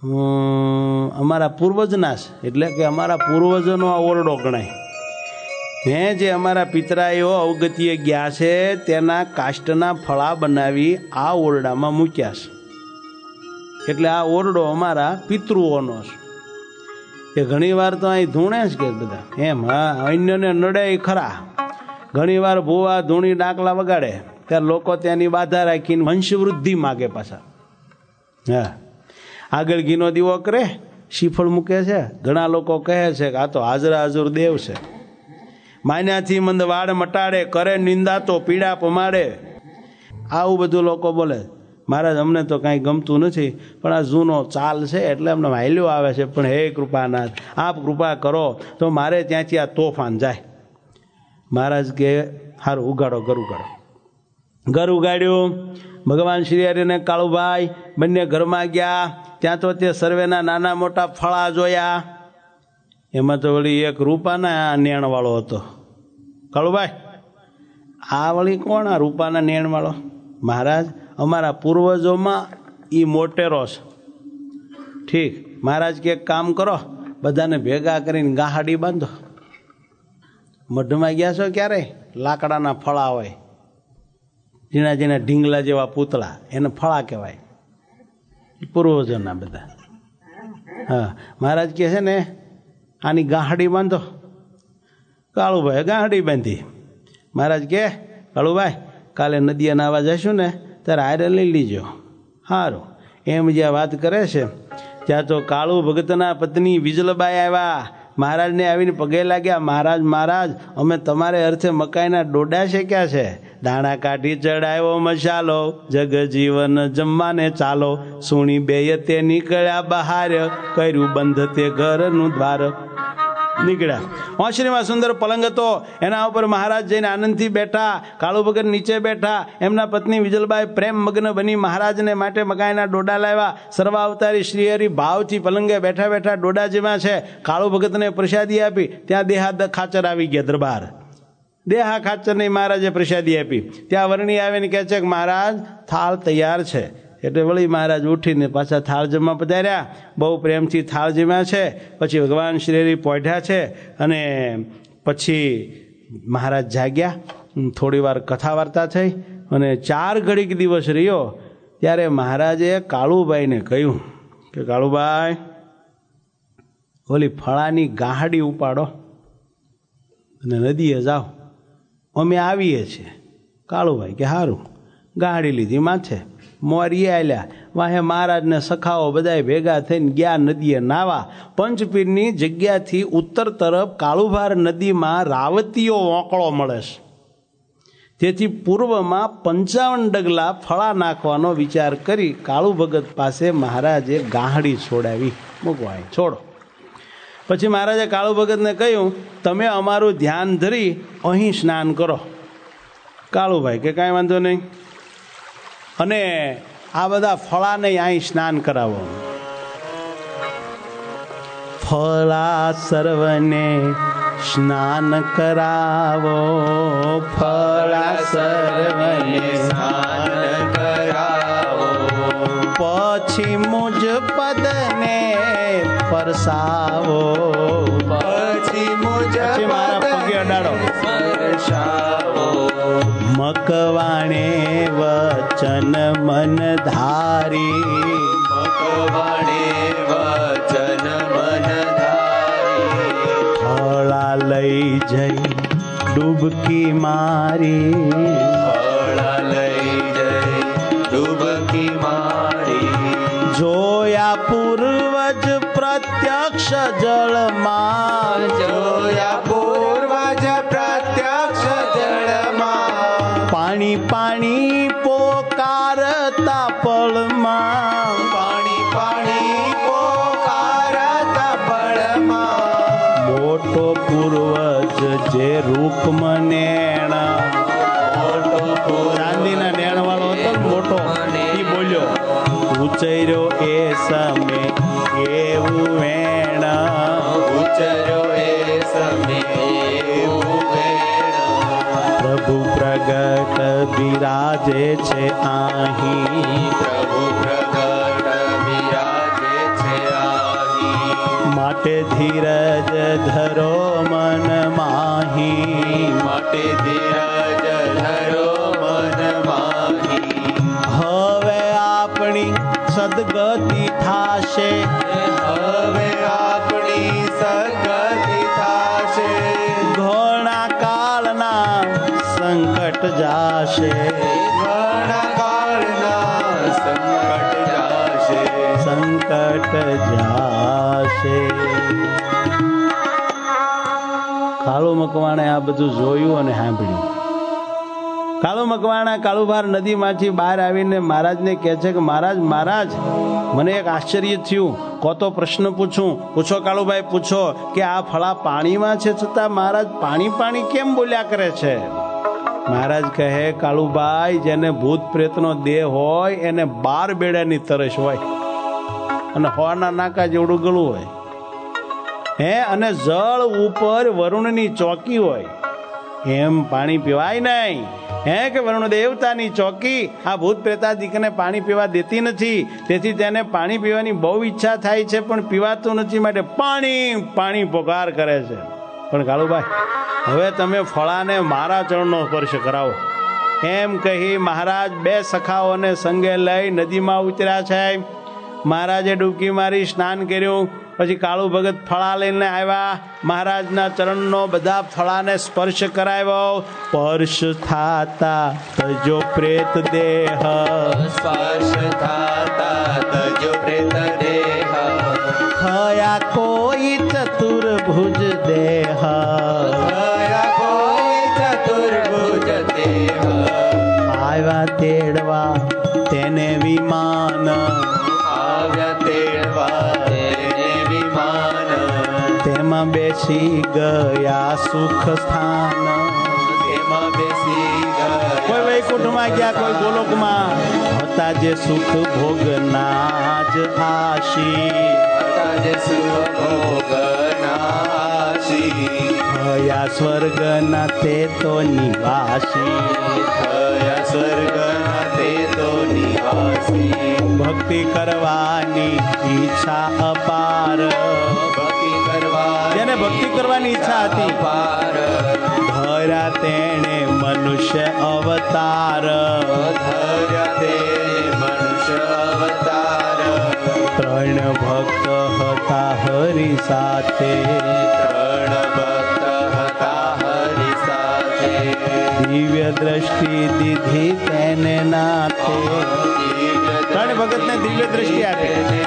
[SPEAKER 1] અમારા પૂર્વજના છે, એટલે કે અમારા પૂર્વજોનો આ ઓરડો ગણાય. હે જે અમારા પિતરાઈઓ અવગતિએ ગયા છે તેના કાષ્ટના ફળા બનાવી આ ઓરડામાં મૂક્યા છે. એટલે આ ઓરડો અમારા પિતૃઓનો છે. એ ઘણી વાર તો અહીં ધૂણે જ કે બધા એમ. હા, અન્યને નડે ખરા. ઘણી વાર ભૂવા ધૂણી ડાકલા વગાડે ત્યારે લોકો ત્યાંની બાધા રાખીને વંશવૃદ્ધિ માગે પાછા. હા, આગળ ઘીનો દીવો કરે, શ્રીફળ મૂકે છે. ઘણા લોકો કહે છે કે આ તો હાજરા હજુર દેવ છે. માન્યાથી મંદ વાડ મટાડે, કરે નિંદા તો પીડા પમાડે. આવું બધું લોકો બોલે. મહારાજ અમને તો કાંઈ ગમતું નથી, પણ આ જૂનો ચાલ છે એટલે અમને હાલ્યો આવે છે. પણ હે કૃપાનાથ, આપ કૃપા કરો તો મારે ત્યાંથી આ તોફાન જાય. મહારાજ કે સારું, ઉગાડો, ઘર ઉગાડો. ઘર ઉગાડ્યું. ભગવાન શ્રી હરિ અને કાળુભાઈ બંને ઘરમાં ગયા. ત્યાં તો તે સર્વેના નાના મોટા ફળા જોયા. એમાં તો વળી એક રૂપાના નેણવાળો હતો. કાળુભાઈ, આ વળી કોણ આ રૂપાના નેણવાળો? મહારાજ, અમારા પૂર્વજોમાં એ મોટેરો છે. ઠીક. મહારાજ કે એક કામ કરો, બધાને ભેગા કરીને ગાહાડી બાંધો. મઢમાં ગયા છો ક્યારે? લાકડાના ફળા હોય, ઝીણા ઝીણા ઢીંગલા જેવા પૂતળા, એને ફળા કહેવાય. પૂર્વજોના બધા. હા, મહારાજ કહે છે ને આની ગાહડી બાંધો. કાળુભાઈ ગાહડી બાંધી. મહારાજ કે કાળુભાઈ, કાલે નદીએ નાવા જઈશું ને ત્યારે હારે લઈ લીજો. સારું. એમ જ્યાં વાત કરે છે ત્યાં તો કાળુ ભગતના પત્ની વિજલબાઈ આવ્યા. મહારાજને આવીને પગે લાગ્યા. મહારાજ, મહારાજ, અમે તમારે અર્થે મકાઈના ડોડા શેક્યા છે. દાણા કાઢી ચડાવ્યો મસાલો, જગ જીવન જમવાને ચાલો. સુણી બેય તે નીકળ્યા બહાર, કર્યું બંધ તે ઘરનું દ્વાર. નીકળ્યા. ઓસરીમાં સુંદર પલંગ હતો, એના ઉપર મહારાજ જઈને આનંદથી બેઠા. કાળુ ભગત નીચે બેઠા. એમના પત્ની વિજલબાઈ પ્રેમ મગ્ન બની મહારાજને માટે મકાઈના ડોડા લાવ્યા. સર્વાવતારી શ્રીહરિ ભાવથી પલંગે બેઠા બેઠા ડોડા જેવા છે. કાળુ ભગતને પ્રસાદી આપી. ત્યાં દેહા ખાચર આવી ગયા દરબાર. દેહા ખાચરને મહારાજે પ્રસાદી આપી. ત્યાં વર્ણી આવીને કહે છે કે મહારાજ, થાળ તૈયાર છે. એટલે વળી મહારાજ ઉઠીને પાછા થાળ જમવા પધાર્યા. બહુ પ્રેમથી થાળ જમ્યા છે. પછી ભગવાન શ્રી પોઢ્યા છે અને પછી મહારાજ જાગ્યા. થોડી વાર કથા વાર્તા થઈ અને 4 ઘડીક દિવસ રહ્યો. ત્યારે મહારાજે કાળુભાઈને કહ્યું કે કાળુભાઈ, ઓલી ફળાની ગાહડી ઉપાડો અને નદીએ જાઓ, અમે આવીએ છીએ. કાળુભાઈ કે સારું. ગાહડી લીધી માથે. મોરીએ આલ્યા. વાહે મહારાજને સખાઓ બધાય ભેગા થઈને ગયા નદીએ નાવા. પંચપીરની જગ્યાથી ઉત્તર તરફ કાળુભાર નદીમાં રાવતીઓ ઓંકળો મળે છે. તેથી પૂર્વમાં 55 ડગલા ફળા નાખવાનો વિચાર કરી કાળુ ભગત પાસે મહારાજે ગાહડી છોડાવી. મૂકવા છોડો. પછી મહારાજે કાળુ ભગતને કહ્યું, તમે અમારું ધ્યાન ધરી અહીં સ્નાન કરો. કાળુભાઈ કે કાંઈ વાંધો નહીં. અને આ બધા ફળાને અહીં સ્નાન કરાવો. ફળા સર્વને સ્નાન કરાવો, ફળા સર્વને સ્નાન કરાવો. પછી મુજ પદને પરસાવો, પછી મુજ મારા પગે અડાડો પરસાવો. મકવાણે વચન મન ધારી, મકવાણે વચન મન ધારી. ફળા લઈ જઈ ડૂબકી મારી, ફળા લઈ જઈ ડૂબકી મારી. જોયા પૂર્વજ પ્રત્યક્ષ જળમાં, જોયા પૂર્વજ પ્રત્યક્ષ જળમાં. પાણી પાણી પોકારતા પળમાં, પાણી પાણી પોકારતા પળમાં. મોટો પૂર્વજ જે રૂપમનેણા, મોટો ચાંદીના નેણ વાળો હતો મોટો, એ બોલ્યો ઉચર્યો એ સમે એવું વેણા, ઉચર્યો એ સમે એવું વેણા. પ્રભુ પ્રગટ બિરાજે છે અહીં, પ્રભુ પ્રગટ બિરાજે છે અહીં. માટે ધીરજ ધરો મન માહી,
[SPEAKER 2] માટે ધીરજ ધરો મન માહી.
[SPEAKER 1] હવે આપણી સદગતિ થાશે,
[SPEAKER 2] હવે આપણી સદગતિ થાશે.
[SPEAKER 1] ઘણા કાળના સંકટ જાશે,
[SPEAKER 2] ઘણા કાળના સંકટ જાશે.
[SPEAKER 1] સંકટ જાશે. કાળુ મકવાણે આ બધું જોયું અને સાંભળ્યું. કાળુ મકવાણા કાળુભાર નદીમાંથી બહાર આવીને મહારાજને કહે છે કે મહારાજ મહારાજ મને એક આશ્ચર્ય થયું, કો તો પ્રશ્ન પૂછું. પૂછો કાળુભાઈ પૂછો કે આ ફળા પાણીમાં છે છતાં મહારાજ પાણી પાણી કેમ બોલ્યા કરે છે? મહારાજ કહે કાળુભાઈ જેને ભૂત પ્રેતનો દેહ હોય એને 12 બેડાની તરસ હોય અને હોવાના નાકા જેવડું ગળું હોય હે, અને જળ ઉપર વરુણની ચોકી હોય, એમ પાણી પીવાય નહીં હે કે વરુણ દેવતાની ચોકી આ ભૂત પ્રેતાદિકને પાણી પીવા દેતી નથી. તેથી તેને પાણી પીવાની બહુ ઈચ્છા થાય છે પણ પીવાતું નથી, માટે પાણી પાણી પોકાર કરે છે. પણ કાળુભાઈ હવે તમે ફળાને મારા ચરણનો સ્પર્શ કરાવો એમ કહી મહારાજ 2 સખાઓને સંગે લઈ નદીમાં ઉતર્યા છે. મહારાજે ડૂબકી મારી સ્નાન કર્યું. પછી કાળુ ભગત ફળા લઈને આવ્યા, મહારાજના ચરણનો બધા ફળાને સ્પર્શ કરાવ્યો. સ્પર્શ થાતા તજો પ્રેત દેહ,
[SPEAKER 2] સ્પર્શ થાતા તજો પ્રેત દેહ.
[SPEAKER 1] થયા કોઈ ચતુર્ભુજ દેહ,
[SPEAKER 2] થયા કોઈ ચતુર્ભુજ દેહ.
[SPEAKER 1] આવ્યા તેડવા તેને વિમાન,
[SPEAKER 2] આવ્યા તેડવા તેને વિમાન.
[SPEAKER 1] તેમાં બેસી ગયા સુખ સ્થાન.
[SPEAKER 2] તેમાં બેસી ગયા
[SPEAKER 1] કોઈ વૈકુંઠમાં ગયા, કોઈ ગોલોકમાં હતા જે સુખ ભોગના જ આશી.
[SPEAKER 2] હતા જે સુખ ભોગનાશી.
[SPEAKER 1] થયા સ્વર્ગના તે તો નિવાસી.
[SPEAKER 2] થયા સ્વર્ગના તે તો નિવાસી.
[SPEAKER 1] ભક્તિ કરવાની ઈચ્છા અપાર,
[SPEAKER 2] ભક્તિ કરવા
[SPEAKER 1] જેને ભક્તિ કરવાની ઈચ્છા હતી
[SPEAKER 2] પાર.
[SPEAKER 1] ધર્યા તેણે મનુષ્ય અવતાર.
[SPEAKER 2] ધર્યા તે મનુષ્ય અવતાર.
[SPEAKER 1] 3 ભક્ત હતા હરિ સાથે,
[SPEAKER 2] 3 ભક્ત હતા હરિ સાથે.
[SPEAKER 1] દિવ્ય દ્રષ્ટિ દીધી તેને નાથે. 3 ભગતને દિવ્ય દ્રષ્ટિ આપી,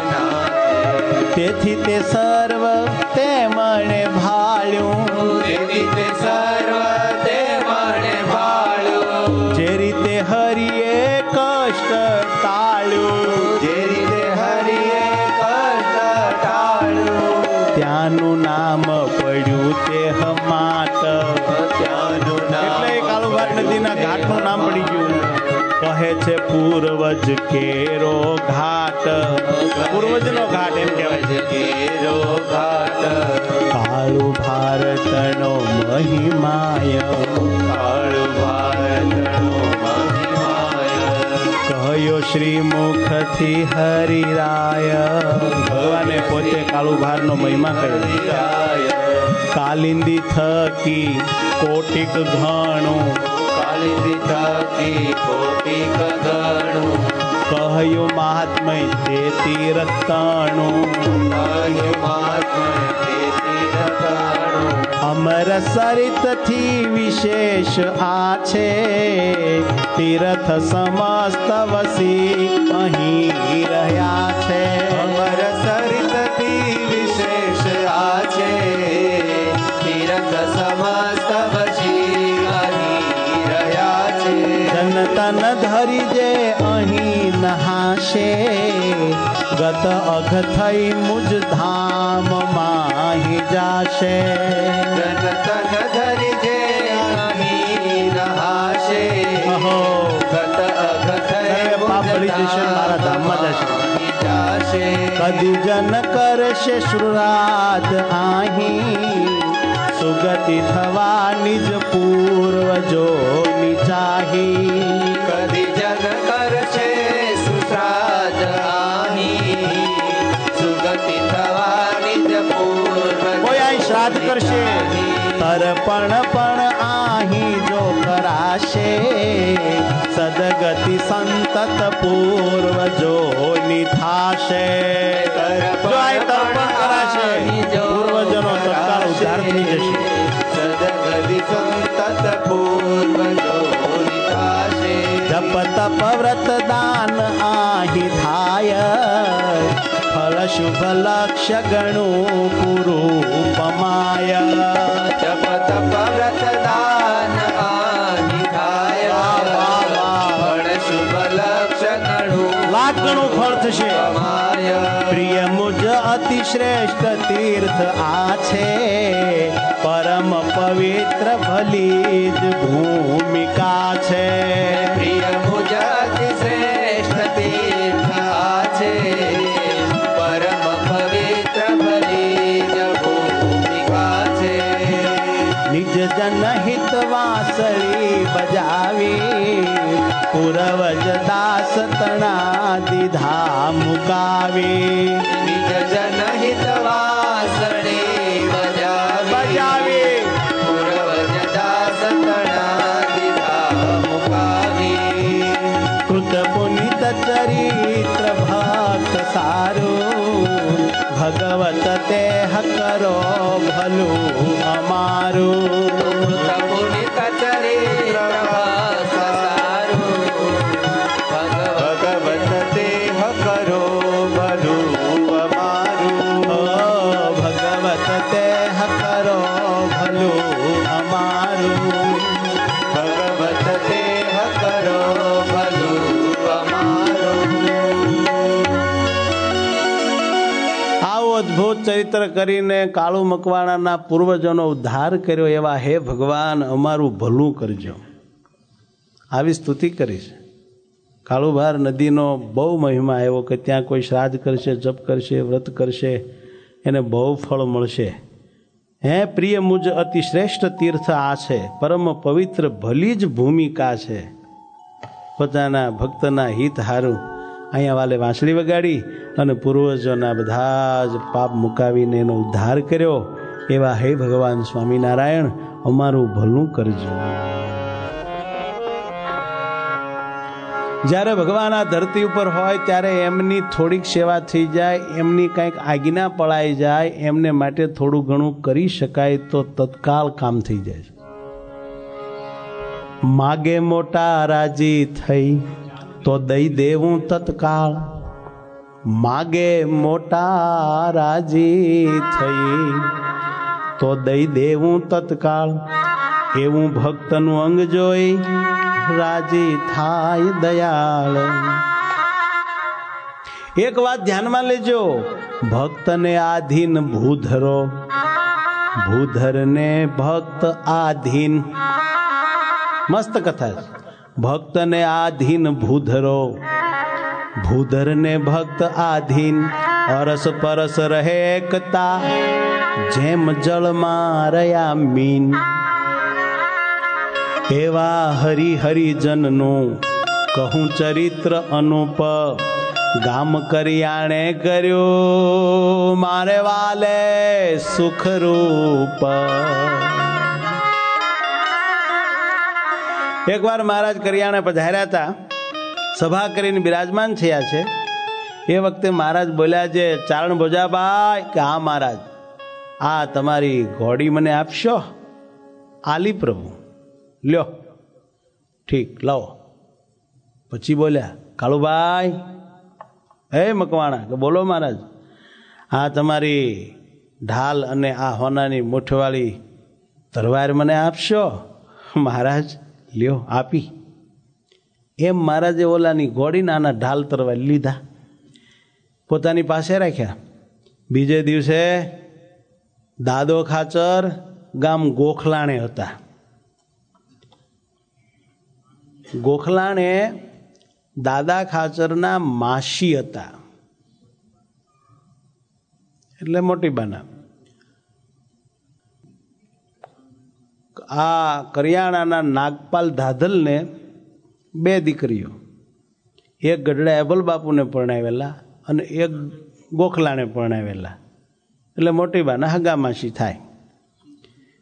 [SPEAKER 1] તેથી તે સર્વ તેમણે ભાળ્યું.
[SPEAKER 2] તેથી તે સર્વ તેમણે ભાળ્યું.
[SPEAKER 1] જે રીતે હરિએ કષ્ટ ટાળ્યું,
[SPEAKER 2] જે રીતે હરિએ કષ્ટ ટાળ્યું.
[SPEAKER 1] ત્યાંનું નામ પડ્યું તે હમાટ.
[SPEAKER 2] ત્યાંનું નામ
[SPEAKER 1] એટલે કાળુભાર નદીના ઘાટનું નામ પડી ગયું. કહે છે પૂર્વજ કેરો ઘાટ, પૂર્વજનો ઘાટ એમ કહેવાય.
[SPEAKER 2] કેરો ઘાટ.
[SPEAKER 1] કાળુ ભારતનો મહિમાય,
[SPEAKER 2] કાળુ ભારતનો મહિમાય.
[SPEAKER 1] કહ્યો શ્રી મુખથી હરિરાય. ભગવાને પોતે કાળુભારનો મહિમા કહ્યો. કાલિંદી થકી કોટિક ઘણું,
[SPEAKER 2] કાલિંદી થકી કોટિક ઘણું.
[SPEAKER 1] કહ્યું મહાત્મય તે તીરતણું.
[SPEAKER 2] કહ્યું મહાત્મય તે તીરતણું.
[SPEAKER 1] અમર સરિતથી વિશેષ આ છે, તીર્થ સમસ્ત વસી અહીં રહ્યા છે.
[SPEAKER 2] અમર સરિતથી વિશેષ આ છે, તીર્થ સમસ્ત વસી અહીં રહ્યા છે.
[SPEAKER 1] જન તન ધરી જે અહીં નહાશે, ગત અઘ થઈ મુજ ધામ માહી જાશે.
[SPEAKER 2] જન તન ધરી જે અહીં નહાશે,
[SPEAKER 1] અહો
[SPEAKER 2] ગત અઘ થઈ
[SPEAKER 1] પાપ બળી જશે, મારા ધામમાં જશે.
[SPEAKER 2] જાશે.
[SPEAKER 1] કદી જન કરશે શ્રુરાત અહીં, સુગતિ થવા નિજ પૂર્વજો ચાહી.
[SPEAKER 2] કદી જન કરશે સુશ્રાદ્ધ અહીં, સુગતિ થવાની જ પૂર્વ
[SPEAKER 1] શ્રાદ્ધ કરશે તર્પણ પણ આહી જો કરાશે સદગતિ સંતત પૂર્વજોની થાશે તર્પણ કરાશે પૂર્વજનો તત્કાળ ઉદ્ધાર થઈ જશે
[SPEAKER 2] સદગતિ સંતત પૂર્વજોની થાશે
[SPEAKER 1] જપ તપ વ્રત દાન આહી થાય ફળ શુભ લક્ષ્ય ગણું પૂરું પમાય
[SPEAKER 2] જપ તપ વ્રત દાન આહી થાય ફળ શુભ લક્ષ્ય ગણું
[SPEAKER 1] લાખ ગણું ફળ થશે
[SPEAKER 2] પમાય
[SPEAKER 1] પ્રિય મુજ અતિ શ્રેષ્ઠ તીર્થ આ છે પરમ પવિત્ર ભલી જ ભૂમિકા છે
[SPEAKER 2] પ્રિય મુજ અતિ શ્રેષ્ઠ તીર્થ આ છે પરમ પવિત્ર ભલી જ ભૂમિકા છે
[SPEAKER 1] નિજ જન હિત વાસળી બજાવી પૂર્વજ દાસ તણા દીધા મુકાવી
[SPEAKER 2] નિજ જન હિત વાસળી બજાવી પૂર્વજ દાસ તણા દીધા મુકાવી
[SPEAKER 1] કૃત પુનિત ચરિત્ર ભક્ત સારું ભગવત તેહ કરો ભલું અમારું
[SPEAKER 2] પુનિત ચરિત્ર ભક્ત સારું ભગવત દેહ કરો ભલું અમારું
[SPEAKER 1] ભગવત તેહ કરો ભલું અમારું
[SPEAKER 2] ભગવત દેહ કરો ભલું અમારું
[SPEAKER 1] આવું અદ્ભુત ચરિત્ર કરીને કાળુ મકવાણાના પૂર્વજોનો ઉદ્ધાર કર્યો એવા હે ભગવાન અમારું ભલું કરજો આવી સ્તુતિ કરી છે કાળુભાર નદીનો બહુ મહિમા આવ્યો કે ત્યાં કોઈ શ્રાદ્ધ કરશે જપ કરશે વ્રત કરશે એને બહુ ફળ મળશે હે પ્રિય મુજ અતિ શ્રેષ્ઠ તીર્થ આ છે પરમ પવિત્ર ભલી જ ભૂમિકા છે પોતાના ભક્તના હિત હારું અહીંયા વાલે વાંસળી વગાડી અને પૂર્વજોના બધા જ પાપ મુકાવીને એનો ઉદ્ધાર કર્યો એવા હે ભગવાન સ્વામિનારાયણ અમારું ભલું કરજો જ્યારે ભગવાન આ ધરતી ઉપર હોય ત્યારે એમની થોડીક સેવા થઈ જાય એમની કંઈક આજ્ઞા પળાઈ જાય એમને માટે થોડું ઘણું કરી શકાય તો તત્કાળ કામ થઈ જાય છે માગે મોટા રાજી થઈ તો દઈ દેવું તત્કાળ માગે મોટા રાજી થઈ તો દઈ દેવું તત્કાળ એવું ભક્તનું અંગ જોઈ રાજી થાય દયાળ એક વાત ધ્યાનમાં લેજો ભક્તને આધીન ભૂધરો ભૂધરને ભક્ત આધીન મસ્ત કથા છે ભક્તને આધીન ભૂધરો ભૂધરને ભક્ત આધીન અરસ પરસ રહે એકતા જેમ જળમાં રહ્યા મીન એવા હરિહરિજનનું કહું ચરિત્ર અનુપ ગામ કરિયાણે કર્યું મારે વાલે સુખરૂપ એકવાર મહારાજ કરિયાણે પધાર્યા હતા સભા કરીને બિરાજમાન થયા છે એ વખતે મહારાજ બોલ્યા છે ચારણ ભોજાભાઈ કે હા મહારાજ આ તમારી ઘોડી મને આપશો આલી પ્રભુ લ્યો ઠીક લાવો પછી બોલ્યા કાળુભાઈ હે મકવાણા કે બોલો મહારાજ આ તમારી ઢાલ અને આ હોનાની મુઠવાળી તરવાર મને આપશો મહારાજ લ્યો આપી એમ મહારાજે ઓલાની ઘોડી નાના ઢાલ તરવાર લીધા પોતાની પાસે રાખ્યા બીજે દિવસે દાદો ખાચર ગામ ગોખલાણે હતા ગોખલાણે દાદા ખાચરના માસી હતા એટલે મોટી બાના આ કરિયાણાના નાગપાલ ધાધલને બે દીકરીઓ એક ગઢડા એબલ બાપુને પરણાવેલા અને એક ગોખલાને પરણાવેલા એટલે મોટી બાના હગા માસી થાય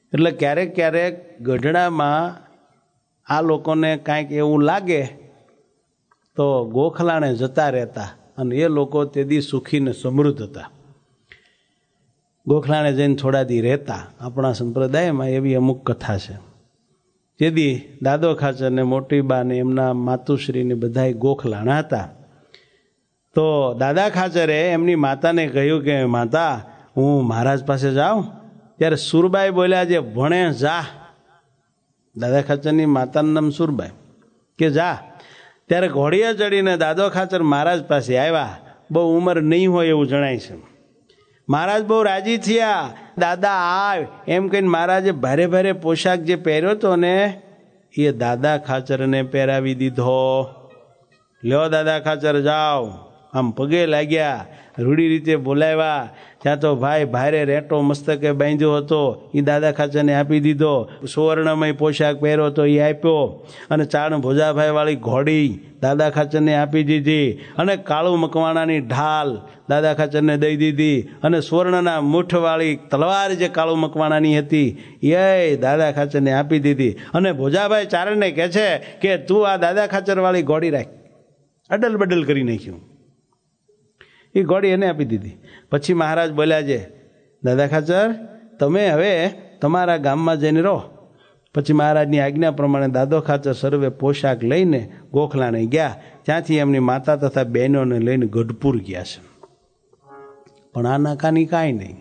[SPEAKER 1] એટલે ક્યારેક ક્યારેક ગઢડામાં આ લોકોને કાંઈક એવું લાગે તો ગોખલાણે જતા રહેતા, અને એ લોકો તેથી સુખી ને સમૃદ્ધ હતા. ગોખલાણે જઈને થોડા દી રહેતા. આપણા સંપ્રદાયમાં એવી અમુક કથા છે. તેથી દાદો ખાચર ને મોટી બા ને એમના માતુશ્રીને બધાય ગોખલાણા હતા. તો દાદા ખાચરે એમની માતાને કહ્યું કે માતા, હું મહારાજ પાસે જાઉં? ત્યારે સુરબાઈ બોલ્યા, જે ભણે જા. દાદા ખાચરની માતાનું નામ સુરબાઈ, કે જા. ત્યારે ઘોડીએ ચડીને દાદો ખાચર મહારાજ પાસે આવ્યા. બહુ ઉંમર નહીં હોય એવું જણાય છે. મહારાજ બહુ રાજી થયા. દાદા આવ એમ કહીને મહારાજે ભારે ભારે પોશાક જે પહેર્યો હતો ને એ દાદા ખાચરને પહેરાવી દીધો. લ્યો દાદા ખાચર જાઓ. આમ પગે લાગ્યા, રૂઢી રીતે બોલાવ્યા. ત્યાં તો ભાઈ ભારે રેટો મસ્તકે બાંધ્યો હતો એ દાદા ખાચરને આપી દીધો. સુવર્ણમય પોશાક પહેર્યો હતો એ આપ્યો. અને ચાણ ભોજાભાઈ વાળી ઘોડી દાદા ખાચરને આપી દીધી. અને કાળું મકવાણાની ઢાલ દાદા ખાચરને દઈ દીધી. અને સુવર્ણના મૂઠવાળી તલવાર જે કાળું મકવાણાની હતી એ દાદા ખાચરને આપી દીધી. અને ભોજાભાઈ ચારણને કહે છે કે તું આ દાદા ખાચર વાળી ઘોડી રાખ. અડલ બડલ કરી નાખ્યું. એ ઘોડી એને આપી દીધી. પછી મહારાજ બોલ્યા છે, દાદા ખાચર તમે હવે તમારા ગામમાં જઈને રહો. પછી મહારાજની આજ્ઞા પ્રમાણે દાદો ખાચર સર્વે પોશાક લઈને ગોખલાણે ગયા. ત્યાંથી એમની માતા તથા બહેનોને લઈને ગઢપુર ગયા છે. પણ આ નાકાની કાંઈ નહીં.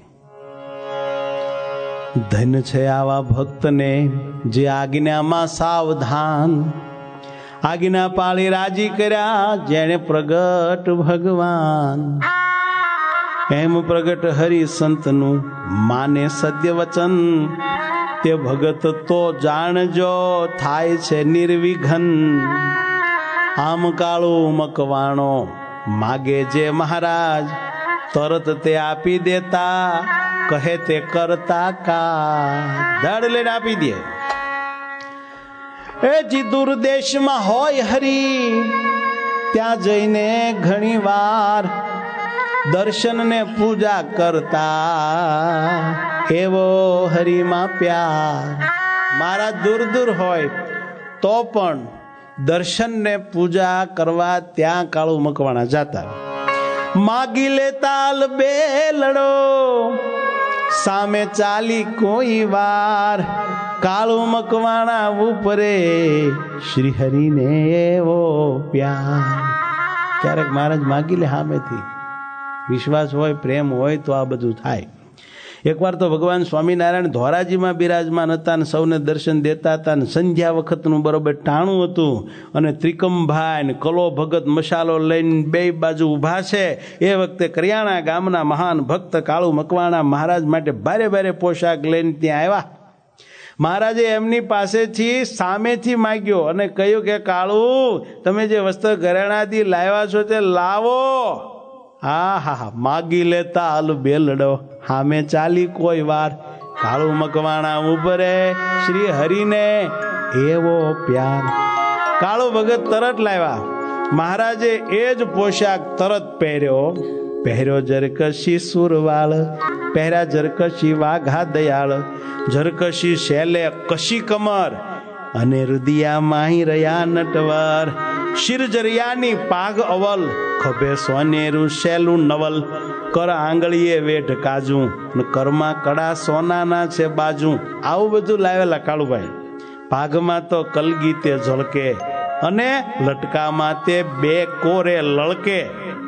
[SPEAKER 1] ધન છે આવા ભક્તને જે આજ્ઞામાં સાવધાન, આજ્ઞા પાળી રાજી કર્યા જેણે પ્રગટ ભગવાન. એમ પ્રગટ હરિસંતનું માને સત્ય વચન, તે ભગત તો જાણજો થાય છે નિર્વિઘન. આમ કાળું મકવાણો માગે જે મહારાજ, તરત તે આપી દેતા કહે તે કરતા કા. ધડ લઈને આપી દે. એ જી દૂર દેશમાં હોય હરી, ત્યાં જઈને ઘણી વાર દર્શન ને પૂજા કરતા, એવો હરિમાં પ્યાર. મારા દૂર દૂર હોય તો પણ દર્શન ને પૂજા કરવા ત્યાં કાળું મકવાણા જાતા. માગી લેતા બેલડો સામે ચાલી કોઈ વાર, કાળું મકવાણા ઉપરે શ્રી હરિને એવો પ્યાર. ક્યારેક મહારાજ માગી લે સામેથી. વિશ્વાસ હોય, પ્રેમ હોય તો આ બધું થાય. એકવાર તો ભગવાન સ્વામિનારાયણ ધોરાજીમાં બિરાજમાન હતા અને સૌને દર્શન દેતા હતા. અને સંધ્યા વખતનું બરોબર ટાણું હતું. અને ત્રિકમભાઈ ને કલો ભગત મસાલો લઈને બે બાજુ ઊભા છે. એ વખતે કરિયાણા ગામના મહાન ભક્ત કાળું મકવાણા મહારાજ માટે ભારે ભારે પોશાક લઈને ત્યાં આવ્યા. મહારાજે એમની પાસેથી સામેથી માગ્યો અને કહ્યું કે કાળું, તમે જે વસ્ત્ર ઘરેણાથી લાવ્યા છો તે લાવો. હા હા હા, માગી લેતા હાલ બેલડો સામે ચાલી કોઈ વાર, કાળું મકવાણા ઉપરે શ્રી હરિને એવો પ્યાર. કાળું ભગત તરત લાવ્યા. મહારાજે એ જ પોશાક તરત પહેર્યો જરકશી સુરવાળ, પહેર્યા જરકશી વાઘા દયાળ, જરકશી શેલે કશી કમર, અને રુદિયા માહી રહ્યા નટવર. શિરજરિયાની પાઘ અવલ, ખભે સોનેરું શેલું નવલ, કર આંગળીએ વેઢ કાજુ, કરમાં કડા સોનાના છે બાજુ. આવું બધું લાવેલા કાળુભાઈ. પાઘમાં તો કલગી તે ઝળકે, અને લટકામાં તે બે કોરે લળકે.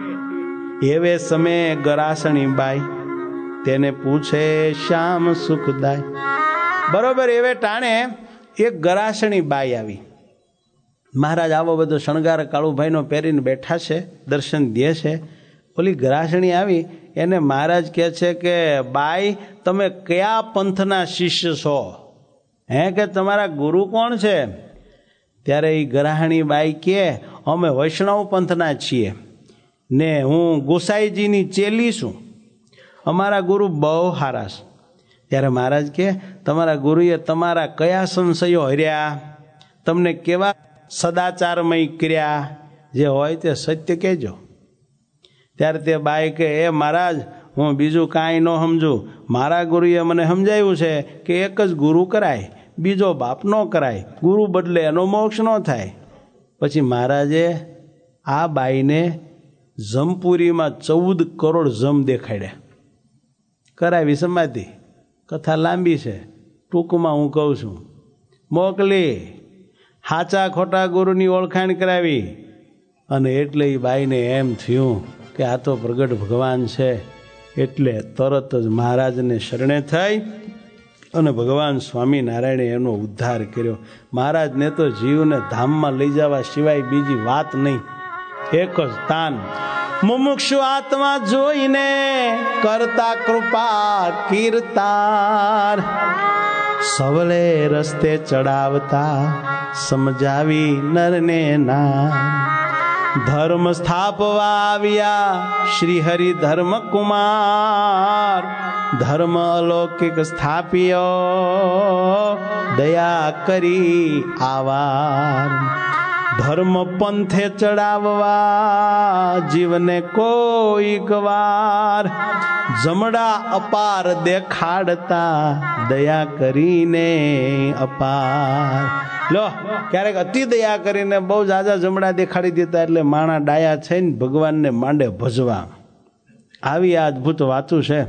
[SPEAKER 1] એવે સમયે ગરાસણી બાઈ, તેને પૂછે શ્યામ સુખદાય. બરોબર એવે ટાણે એક ગરાસણી બાઈ આવી. મહારાજ આવો બધો શણગાર કાળુભાઈનો પહેરીને બેઠા છે, દર્શન દે છે. ઓલી ગરાસણી આવી, એને મહારાજ કહે છે કે બાઈ, તમે કયા પંથના શિષ્ય છો? હે, કે તમારા ગુરુ કોણ છે? ત્યારે એ ગરાહણી બાઈ કે અમે વૈષ્ણવ પંથના છીએ ને હું ગોસાઈજીની ચેલી છું. અમારા ગુરુ બહુ સારા છે. ત્યારે મહારાજ કે તમારા ગુરુએ તમારા કયા સંશયો હર્યા, તમને કેવા સદાચારમય કર્યા, જે હોય તે સત્ય કહેજો. ત્યારે તે બાઈ કે એ મહારાજ, હું બીજું કાંઈ ન સમજું. મારા ગુરુએ મને સમજાવ્યું છે કે એક જ ગુરુ કરાય, બીજો બાપ ન કરાય, ગુરુ બદલે એનો મોક્ષ ન થાય. પછી મહારાજે આ બાઈને જમપુરીમાં 14 કરોડ જમ દેખાડ્યા, કરાવી સમાધિ. કથા લાંબી છે, ટૂંકમાં હું કહું છું. મોકલી, સાચા ખોટા ગુરુની ઓળખાણ કરાવી. અને એટલે એ બાઈને એમ થયું કે આ તો પ્રગટ ભગવાન છે. એટલે તરત જ મહારાજને શરણે થઈ અને ભગવાન સ્વામિનારાયણે એનો ઉદ્ધાર કર્યો. મહારાજને તો જીવને ધામમાં લઈ જવા સિવાય બીજી વાત નહીં, એક જ તાન. મુમુક્ષુ આત્મા જોઈને કરતા કૃપા કીર્તાર, સવલે રસ્તે ચડાવતા સમજાવી નરને ના. ધર્મ સ્થાપવા આવ્યા શ્રી હરિ ધર્મ કુમાર, ધર્મ અલૌકિક સ્થાપ્યો દયા કરી આવાર. ધર્મ પંથે ચડાવવા જીવને કોઈક વાર, જમડા અપાર દેખાડતા દયા કરીને અપાર. લો, ક્યારેક અતિ દયા કરીને બહુ જાજા જમડા દેખાડી દેતા એટલે માણા ડાયા થઈને ભગવાનને માંડે ભજવા. આવી આ અદભુત વાતું છે.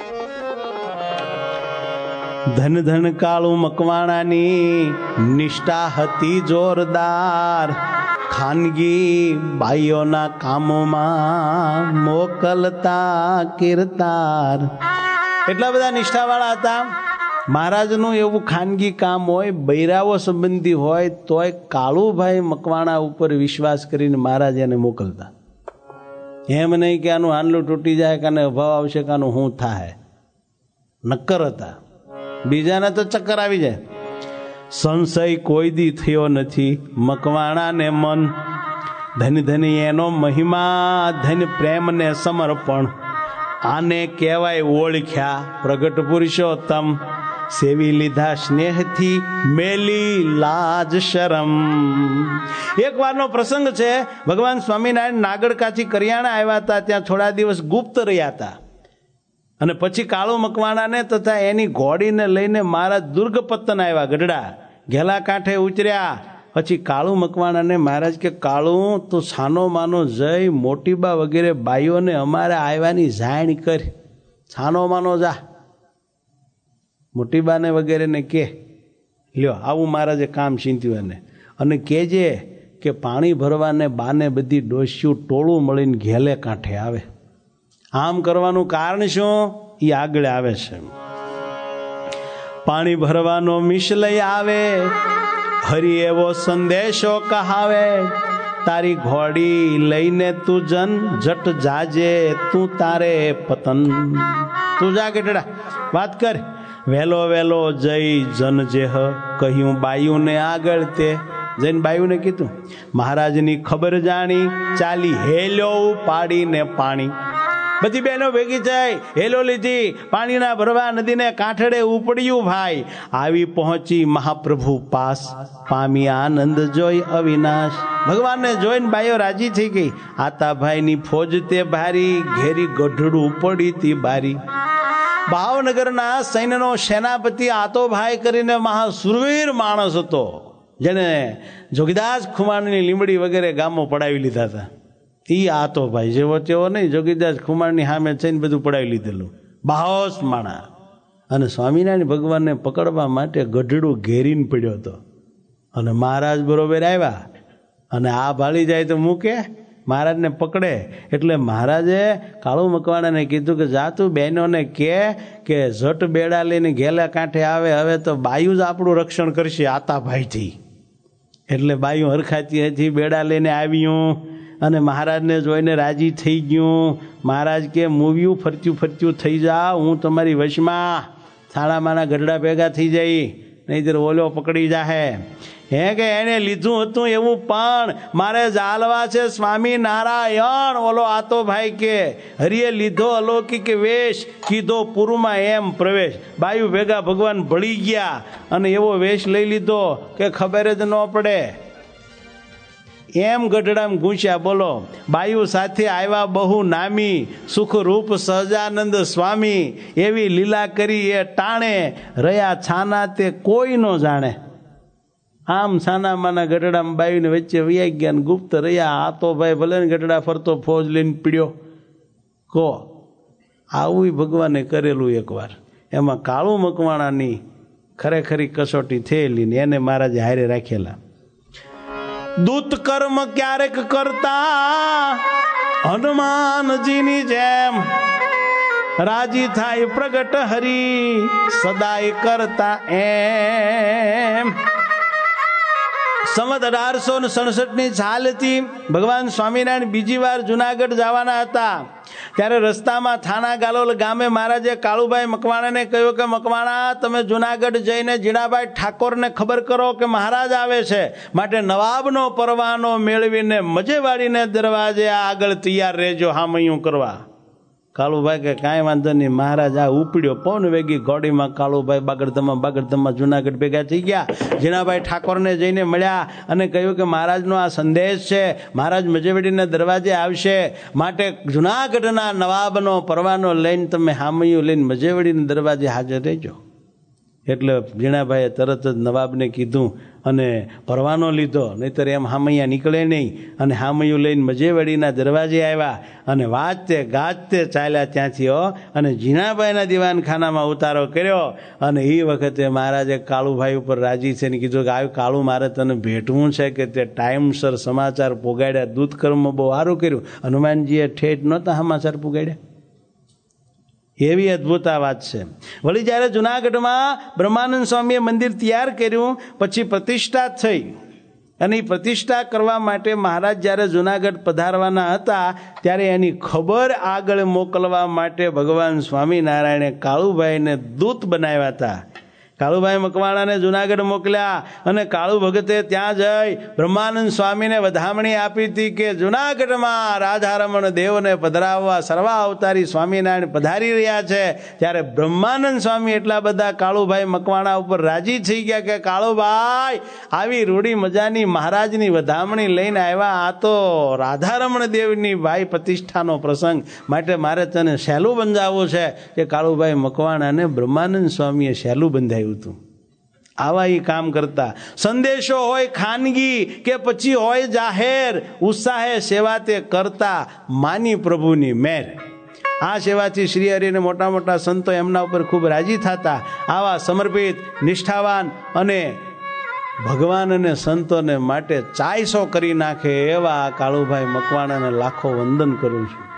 [SPEAKER 1] ધન ધન કાળું મકવાણાની નિષ્ઠા હતી જોરદાર, ખાનગી બાઈઓના કામોમાં મોકલતા કીર્તાર. એટલા બધા નિષ્ઠાવાળા હતા. મહારાજનું એવું ખાનગી કામ હોય, બૈરાવો સંબંધી હોય, તોય કાળુભાઈ મકવાણા ઉપર વિશ્વાસ કરીને મહારાજ એને મોકલતા. એમ નહીં કે આનું હાંડલું તૂટી જાય, કાને અભાવ આવશે, કાનું શું થાય. નક્કર હતા. બીજાને તો ચક્કર આવી જાય. સંશય કોઈ દી થયો નથી મકવાણાને મન, ધન ધની એનો મહિમા, ધન પ્રેમ ને સમર્પણ. આને કહેવાય ઓળખ્યા પ્રગટ પુરુષોત્તમ, સેવી લીધા સ્નેહથી મેલી લાજ શરમ. એક વારનો પ્રસંગ છે. ભગવાન સ્વામિનારાયણ નાગડકાથી કરિયાણા આવ્યા હતા. ત્યાં થોડા દિવસ ગુપ્ત રહ્યા હતા. અને પછી કાળુ મકવાણાને તથા એની ઘોડીને લઈને મહારાજ દુર્ગપત્તન આવ્યા. ગઢડા ઘેલા કાંઠે ઉતર્યા. પછી કાળુ મકવાણાને મહારાજ કે કાળું તું સાનો માનો જઈ મોટીબા વગેરે બાઈઓને અમારે આવ્યાની જાણ કરી. સાનો માનો જા મોટીબાને વગેરેને કે લ્યો આવું મહારાજે કામ ચીંત્યું એને. અને કહેજે કે પાણી ભરવાને બાને બધી ડોસ્યું ટોળું મળીને ઘેલે કાંઠે આવે. આમ કરવાનું કારણ શું એ આગળ આવે છે. પાણી ભરવાનો મિશ લઈ આવે, હરી એવો સંદેશો કહાવે. તારી ઘોડી લઈને તું જન જટ જાજે, તું તારે પતન. તું જા ગઢડા વાત કર. વેલો વેલો જઈ જન જેહ કહ્યું બાયુને આગળ. તે જઈને બાયુને કીધું. મહારાજની ખબર જાણી ચાલી હેલો પાડીને પાણી. બધી બહેનો ભેગી થઈ, હેલો લીધી, પાણીના ભરવા નદીને કાંઠડે ઉપડ્યું ભાઈ. આવી પહોંચી મહાપ્રભુ પાસ, પામી આનંદ જોઈ અવિનાશ. ભગવાનને જોઈને બાઈઓ રાજી થઈ ગઈ. આતાભાઈની ફોજ તે ભારી, ઘેરી ગઢડું પડી તી બારી. ભાવનગરના સૈન્યનો સેનાપતિ આતોભાઈ કરીને મહાસુરવીર માણસ હતો, જેને જોગીદાસ ખુમાણની લીમડી વગેરે ગામો પડાવી લીધા હતા. એ આતોભાઈ જેવો તેવો નહીં, જોગીદાસ ખુમાણની સામે થઈને બધું પડાવી લીધેલું. બાહોશ માણા. અને સ્વામિનારાયણ ભગવાનને પકડવા માટે ગઢડું ઘેરીને પડ્યો હતો. અને મહારાજ બરોબર આવ્યા. અને આ ભાળી જાય તો મૂકે, મહારાજને પકડે. એટલે મહારાજે કાળુ મકવાણાને કીધું કે જા તું બહેનોને કે ઝટ બેડા લઈને ઘેલા કાંઠે આવે. હવે તો બાયુ જ આપણું રક્ષણ કરશે આતાભાઈથી. એટલે બાયુ હરખાતી હતી, બેડા લઈને આવ્યું. અને મહારાજને જોઈને રાજી થઈ ગયું. મહારાજ કે મૂવ્યું ફરત્યું ફરત્યું થઈ જા, હું તમારી વશમાં. થાળામાંના ગઢડા ભેગા થઈ જાય, નહીંતર ઓલો પકડી જાહે. હે કે એને લીધું હતું એવું પણ મારે જાલવા છે સ્વામિનારાયણ. ઓલો આતો ભાઈ કે હરિએ લીધો અલૌકિક વેશ, કીધો પૂરમાં એમ પ્રવેશ. બાયુ ભેગા ભગવાન ભળી ગયા અને એવો વેશ લઈ લીધો કે ખબર જ ન પડે. એમ ગઢડામાં ઘૂસ્યા. બોલો, બાયુ સાથે આવ્યા બહુ નામી, સુખ રૂપ સહજાનંદ સ્વામી, એવી લીલા કરી એ ટાણે, રહ્યા છાના તે કોઈ નો જાણે. આમ છાના માના ગઢડામાં બાયુને વચ્ચે વૈયા ગયા, ગુપ્ત રહ્યા. આ તો ભાઈ ભલે ને ગઢડા ફરતો ફોજ લઈને પીડ્યો. કહો, આવું ભગવાને કરેલું એકવાર. એમાં કાળુ મકવાણાની ખરેખરી કસોટી થયેલી ને એને મહારાજે હારે રાખેલા. દૂત કર્મ ક્યારેક કરતા હનુમાનજીની જેમ, રાજી થાય પ્રગટ હરી સદાય કરતા એમ. સંવત 1867 સાલ હતી. ભગવાન સ્વામિનારાયણ બીજી વાર જુનાગઢ જવાના હતા. ત્યારે રસ્તામાં થાના ગાલોલ ગામે મહારાજે કાળુભાઈ મકવાણાને કહ્યું કે મકવાણા, તમે જુનાગઢ જઈને જીણાભાઈ ઠાકોરને ખબર કરો કે મહારાજ આવે છે, માટે નવાબનો પરવાનો મેળવીને મજેવાડીને દરવાજે આગળ તૈયાર રહેજો હામૈયું કરવા. કાળુભાઈ કે કાંઈ વાંધો નહીં. મહારાજ આ ઉપડ્યો પવન વેગી ઘોડીમાં. કાળુભાઈ બાગડધમા જુનાગઢ ભેગા થઈ ગયા. જીણાભાઈ ઠાકોરને જઈને મળ્યા અને કહ્યું કે મહારાજનો આ સંદેશ છે, મહારાજ મજેવડીના દરવાજે આવશે, માટે જુનાગઢના નવાબનો પરવાનો લઈને તમે હામૈયું લઈને મજેવડીના દરવાજે હાજર રહેજો. એટલે જીણાભાઈએ તરત જ નવાબને કીધું અને પરવાનો લીધો, નહીતર એમ હામૈયા નીકળે નહીં. અને હામૈયું લઈને મજેવડીના દરવાજે આવ્યા અને વાજતે ગાજતે ચાલ્યા ત્યાંથી. અને જીણાભાઈના દીવાનખાનામાં ઉતારો કર્યો. અને એ વખતે મહારાજે કાળુભાઈ ઉપર રાજી છે ને કીધું કે આવ્યું કાળુ, મારે તને ભેટવું છે કે તે ટાઈમસર સમાચાર પોગાડ્યા. દૂતકર્મ બહુ સારું કર્યું. હનુમાનજીએ ઠેઠ નહોતા સમાચાર પોગાડ્યા. એવી અદભુત આ વાત છે. વળી જ્યારે જુનાગઢમાં બ્રહ્માનંદ સ્વામીએ મંદિર તૈયાર કર્યું, પછી પ્રતિષ્ઠા થઈ. અને એ પ્રતિષ્ઠા કરવા માટે મહારાજ જ્યારે જુનાગઢ પધારવાના હતા, ત્યારે એની ખબર આગળ મોકલવા માટે ભગવાન સ્વામિનારાયણે કાળુભાઈને દૂત બનાવ્યા હતા. કાળુભાઈ મકવાણાને જુનાગઢ મોકલ્યા અને કાળુ ભગતે ત્યાં જઈ બ્રહ્માનંદ સ્વામીને વધામણી આપી હતી કે જુનાગઢમાં રાધારમણ દેવને પધરાવવા સર્વા અવતારી સ્વામિનારાયણ પધારી રહ્યા છે. ત્યારે બ્રહ્માનંદ સ્વામી એટલા બધા કાળુભાઈ મકવાણા ઉપર રાજી થઈ ગયા કે કાળુભાઈ, આવી રૂડી મજાની મહારાજની વધામણી લઈને આવ્યા. આ તો રાધારમણ દેવની ભાઈ પ્રતિષ્ઠાનો પ્રસંગ, માટે મારે તને સહેલું બંધાવવું છે. કે કાળુભાઈ મકવાણાને બ્રહ્માનંદ સ્વામીએ સહેલું બંધાવ્યું. આવા એ કામ કરતા. સંદેશો હોય ખાનગી કે પછી હોય જાહેર, ઉત્સાહે સેવા તે કરતા, માની પ્રભુની મેર. આ સેવાથી શ્રી હરિને મોટા મોટા સંતો એમના ઉપર ખૂબ રાજી થતા. આવા સમર્પિત, નિષ્ઠાવાન અને ભગવાન અને સંતોને માટે ચાયસો કરી નાખે એવા કાળુભાઈ મકવાણાને લાખો વંદન કરું છું.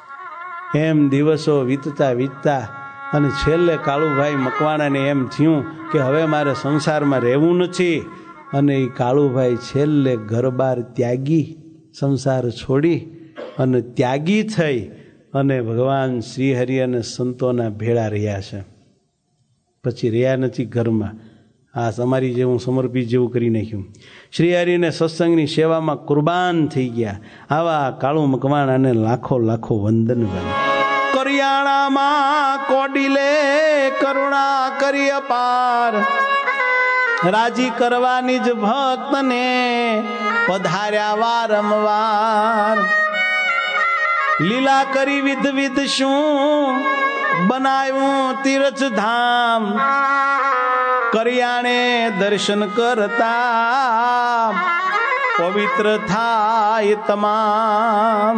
[SPEAKER 1] એમ દિવસો વીતતા અને છેલ્લે કાળુભાઈ મકવાણાને એમ થયું કે હવે મારે સંસારમાં રહેવું નથી. અને એ કાળુભાઈ છેલ્લે ઘરબાર ત્યાગી, સંસાર છોડી અને ત્યાગી થઈ અને ભગવાન શ્રી હરિ અને સંતોના ભેળા રહ્યા છે. પછી રહ્યા નથી ઘરમાં. આ તમારી જેવું સમર્પિત જેવું કરી નાખ્યું. શ્રી હરિને સત્સંગની સેવામાં કુરબાન થઈ ગયા. આવા કાળુ મકવાણાને લાખો લાખો વંદન કરે. કરિયાણામાં કોડીલે કરુણા કરી અપાર, રાજી કરવાની જ ભક્તને પધાર્યા વારંવાર. લીલા કરી વિધ શું બનાવ્યું તીર્થ ધામ, કરિયાણે દર્શન કરતા પવિત્ર થાય તમામ.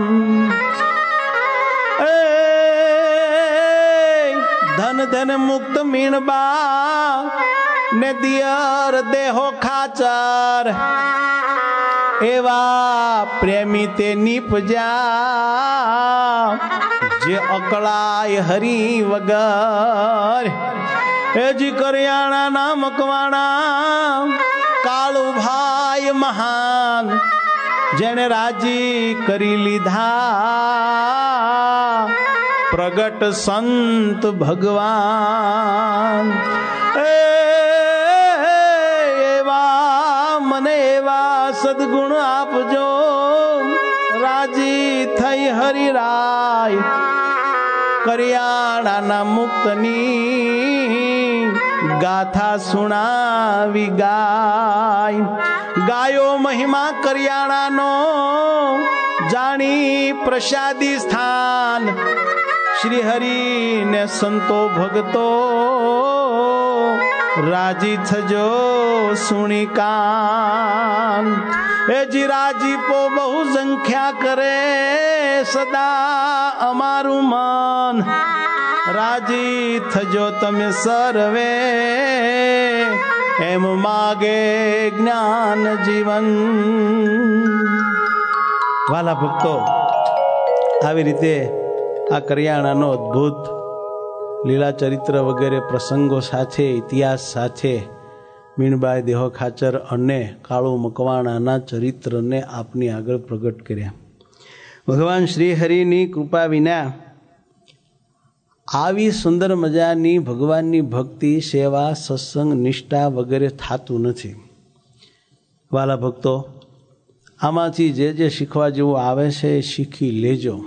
[SPEAKER 1] ધન ધન મુક્ત મીણબા ને દિયર દેહો ખાચર, એવા પ્રેમી તે નીપજા જે અકળાય હરી વગર. એજી કરિયાણા ના મકવાણા કાળુભાઈ મહાન, જેને રાજી કરી લીધા પ્રગટ સંત ભગવાન. એવા મને એવા સદગુણ આપજો, રાજી થઈ હરિરાય કરિયાણાના મુક્તની ગાથા સુણાવી ગાય. ગાયો મહિમા કરિયાણાનો જાણી પ્રસાદી સ્થાન. શ્રી હરિ ને સંતો ભગતો રાજી થજો સુણી કાન. એજી રાજીપો બહુ સંખ્યા કરે સદા અમારું મન. રાજી થજો તમે સર્વે એમ માગે જ્ઞાન જીવન. વાલા ભક્તો, આવી રીતે આ કરિયાણાનો અદ્ભુત લીલા ચરિત્ર વગેરે પ્રસંગો સાથે, ઇતિહાસ સાથે મીણબાઈ દેહો ખાચર અને કાળુ મકવાણાના ચરિત્રને આપની આગળ પ્રગટ કર્યા. ભગવાન શ્રી હરિની કૃપા વિના આવી સુંદર મજાની ભગવાનની ભક્તિ, સેવા, સત્સંગ, નિષ્ઠા વગેરે થતું નથી. વાલા ભક્તો, આમાંથી જે શીખવા જેવું આવે છે એ શીખી લેજો,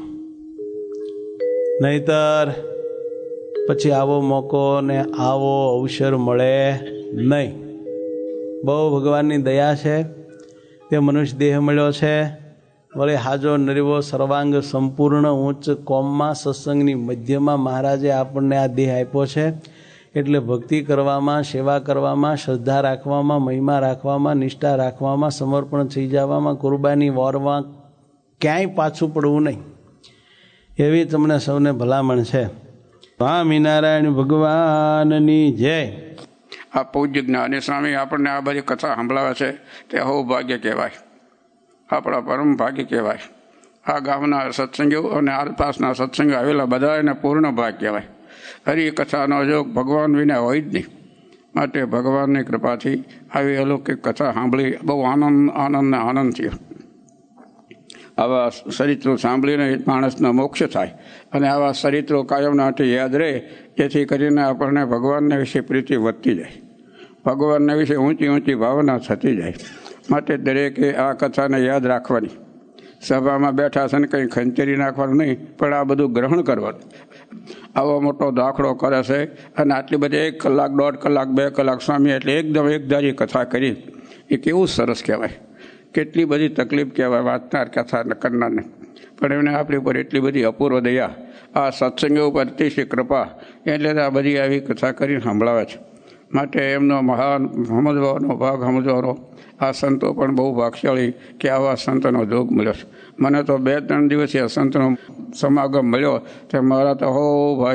[SPEAKER 1] નહીતર પછી આવો મોકો ને આવો અવસર મળે નહીં. બહુ ભગવાનની દયા છે તે મનુષ્ય દેહ મળ્યો છે. વળે હાજો નરીવો સર્વાંગ સંપૂર્ણ ઉચ્ચ કોમમાં સત્સંગની મધ્યમાં મહારાજે આપણને આ દેહ આપ્યો છે. એટલે ભક્તિ કરવામાં, સેવા કરવામાં, શ્રદ્ધા રાખવામાં, મહિમા રાખવામાં, નિષ્ઠા રાખવામાં, સમર્પણ થઈ જવામાં, કુરબાની વોરમાં ક્યાંય પાછું પડવું નહીં, એવી તમને સૌને ભલામણ છે. સ્વામિનારાયણ ભગવાનની જય.
[SPEAKER 3] આ પૂજ્ય જ્ઞાની સ્વામી આપણને આ બધી કથા સંભળાવે છે તે બહુ ભાગ્ય કહેવાય, આપણા પરમ ભાગ્ય કહેવાય. આ ગામના સત્સંગો અને આસપાસના સત્સંગો આવેલા બધા એને પૂર્ણ ભાગ કહેવાય. હરિકથાનો જોગ ભગવાન વિના હોય જ નહીં. માટે ભગવાનની કૃપાથી આવી અલૌકિક કથા સાંભળી બહુ આનંદ થયો. આવા ચરિત્રો સાંભળીને માણસનો મોક્ષ થાય અને આવા ચરિત્રો કાયમ માટે યાદ રહે, જેથી કરીને આપણને ભગવાનના વિશે પ્રીતિ વધતી જાય, ભગવાનના વિશે ઊંચી ઊંચી ભાવના થતી જાય. માટે દરેકે આ કથાને યાદ રાખવાની. સભામાં બેઠા છે ને કંઈ ખંચેરી નાખવાનું નહીં, પણ આ બધું ગ્રહણ કરવાનું. આવો મોટો દાખલો કરે છે અને આટલી બધી 1 કલાક, 1.5 કલાક, 2 કલાક સ્વામી એટલે એકદમ એકધારી કથા કરી, એ કેવું સરસ કહેવાય. કેટલી બધી તકલીફ કહેવાય વાંચનાર, કથા કરનારને, પણ એમને આપણી ઉપર એટલી બધી અપૂર્વ દયા, આ સત્સંગો ઉપર અતિશય કૃપા, એટલે આ બધી આવી કથા કરીને સંભળાવે છે. માટે એમનો મહાન સમજવાનો ભાગ સમજવાનો. આ સંતો પણ બહુ ભાગશાળી કે આવા સંતનો જોગ મળ્યો છે. મને તો 2-3 દિવસથી આ સંતનો સમાગમ મળ્યો તે મારા તો હો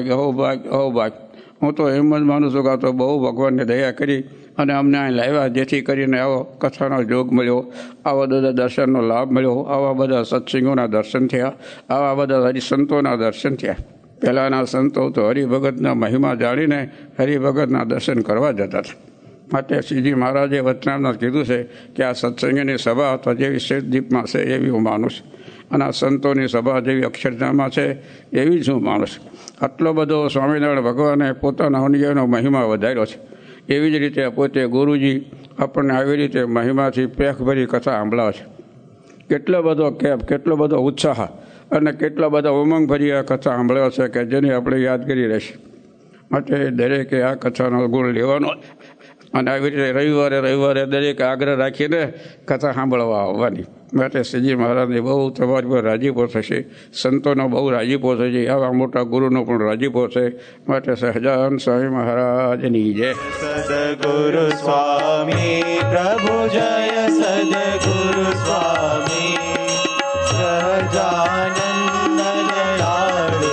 [SPEAKER 3] ભાગ. હું તો એમ જ માનું છું કે આ તો બહુ ભગવાનને દયા કરી અને અમને અહીં લાવ્યા, જેથી કરીને આવો કથાનો જોગ મળ્યો, આવા બધા દર્શનનો લાભ મળ્યો, આવા બધા સત્સંગોના દર્શન થયા, આવા બધા હરિસંતોના દર્શન થયા. પહેલાંના સંતો તો હરિભગતના મહિમા જાણીને હરિભગતના દર્શન કરવા જતા હતા. માટે શ્રીજી મહારાજે વચનામાં કીધું છે કે આ સત્સંગની સભા તો જેવી શ્વેતદીપમાં છે એવી હું માનું છું, અને આ સંતોની સભા જેવી અક્ષરધામમાં છે એવી જ હું માનું છું. આટલો બધો સ્વામિનારાયણ ભગવાને પોતાના અનુયાયીનો મહિમા વધાર્યો છે. એવી જ રીતે પોતે ગુરુજી આપણને આવી રીતે મહિમાથી પેખભરી કથા સાંભળાવે છે. કેટલો બધો કેટલો બધો ઉત્સાહ અને કેટલા બધા ઉમંગભરી આ કથા સાંભળ્યો છે કે જેને આપણે યાદગીરી રહેશે. માટે દરેકે આ કથાનો ગુણ લેવાનો અને આવી રીતે રવિવારે દરેક આગ્રહ રાખીને કથા સાંભળવા આવવાની. માટે શ્રીજી મહારાજને બહુ તમારી પર રાજીપો થશે, સંતોનો બહુ રાજીપો થશે, આવા મોટા ગુરુનો પણ રાજીપો છે. માટે સહજાનંદ સ્વામી મહારાજની જય.
[SPEAKER 2] સદગુરુ સ્વામી પ્રભુ જય, સદગુરુ સ્વામી સહજાનંદ દયાળુ,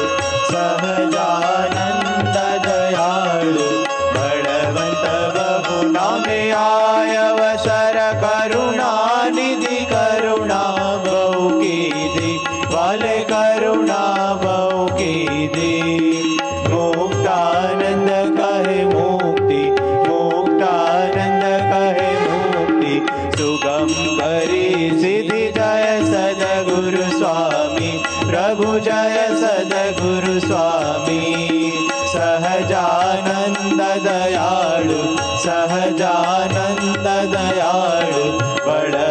[SPEAKER 2] સહજાનંદ દયાળુ બળવંત બહુ નામે આય અવસર કરુણા નિધિ, કરુણા બહુ કીધી વાલે, કરુણા બહુ કીધી. મુક્તાનંદ કહે મુક્તિ, મુક્તાનંદ કહે મુક્તિ, સુગમ કરી સિદ્ધિ. જય સદગુરુ સ્વામી પ્રભુ જય, સદગુરુ સ્વામી સહજાનંદ દયાળુ, સહજાનંદ દયાળુ બળ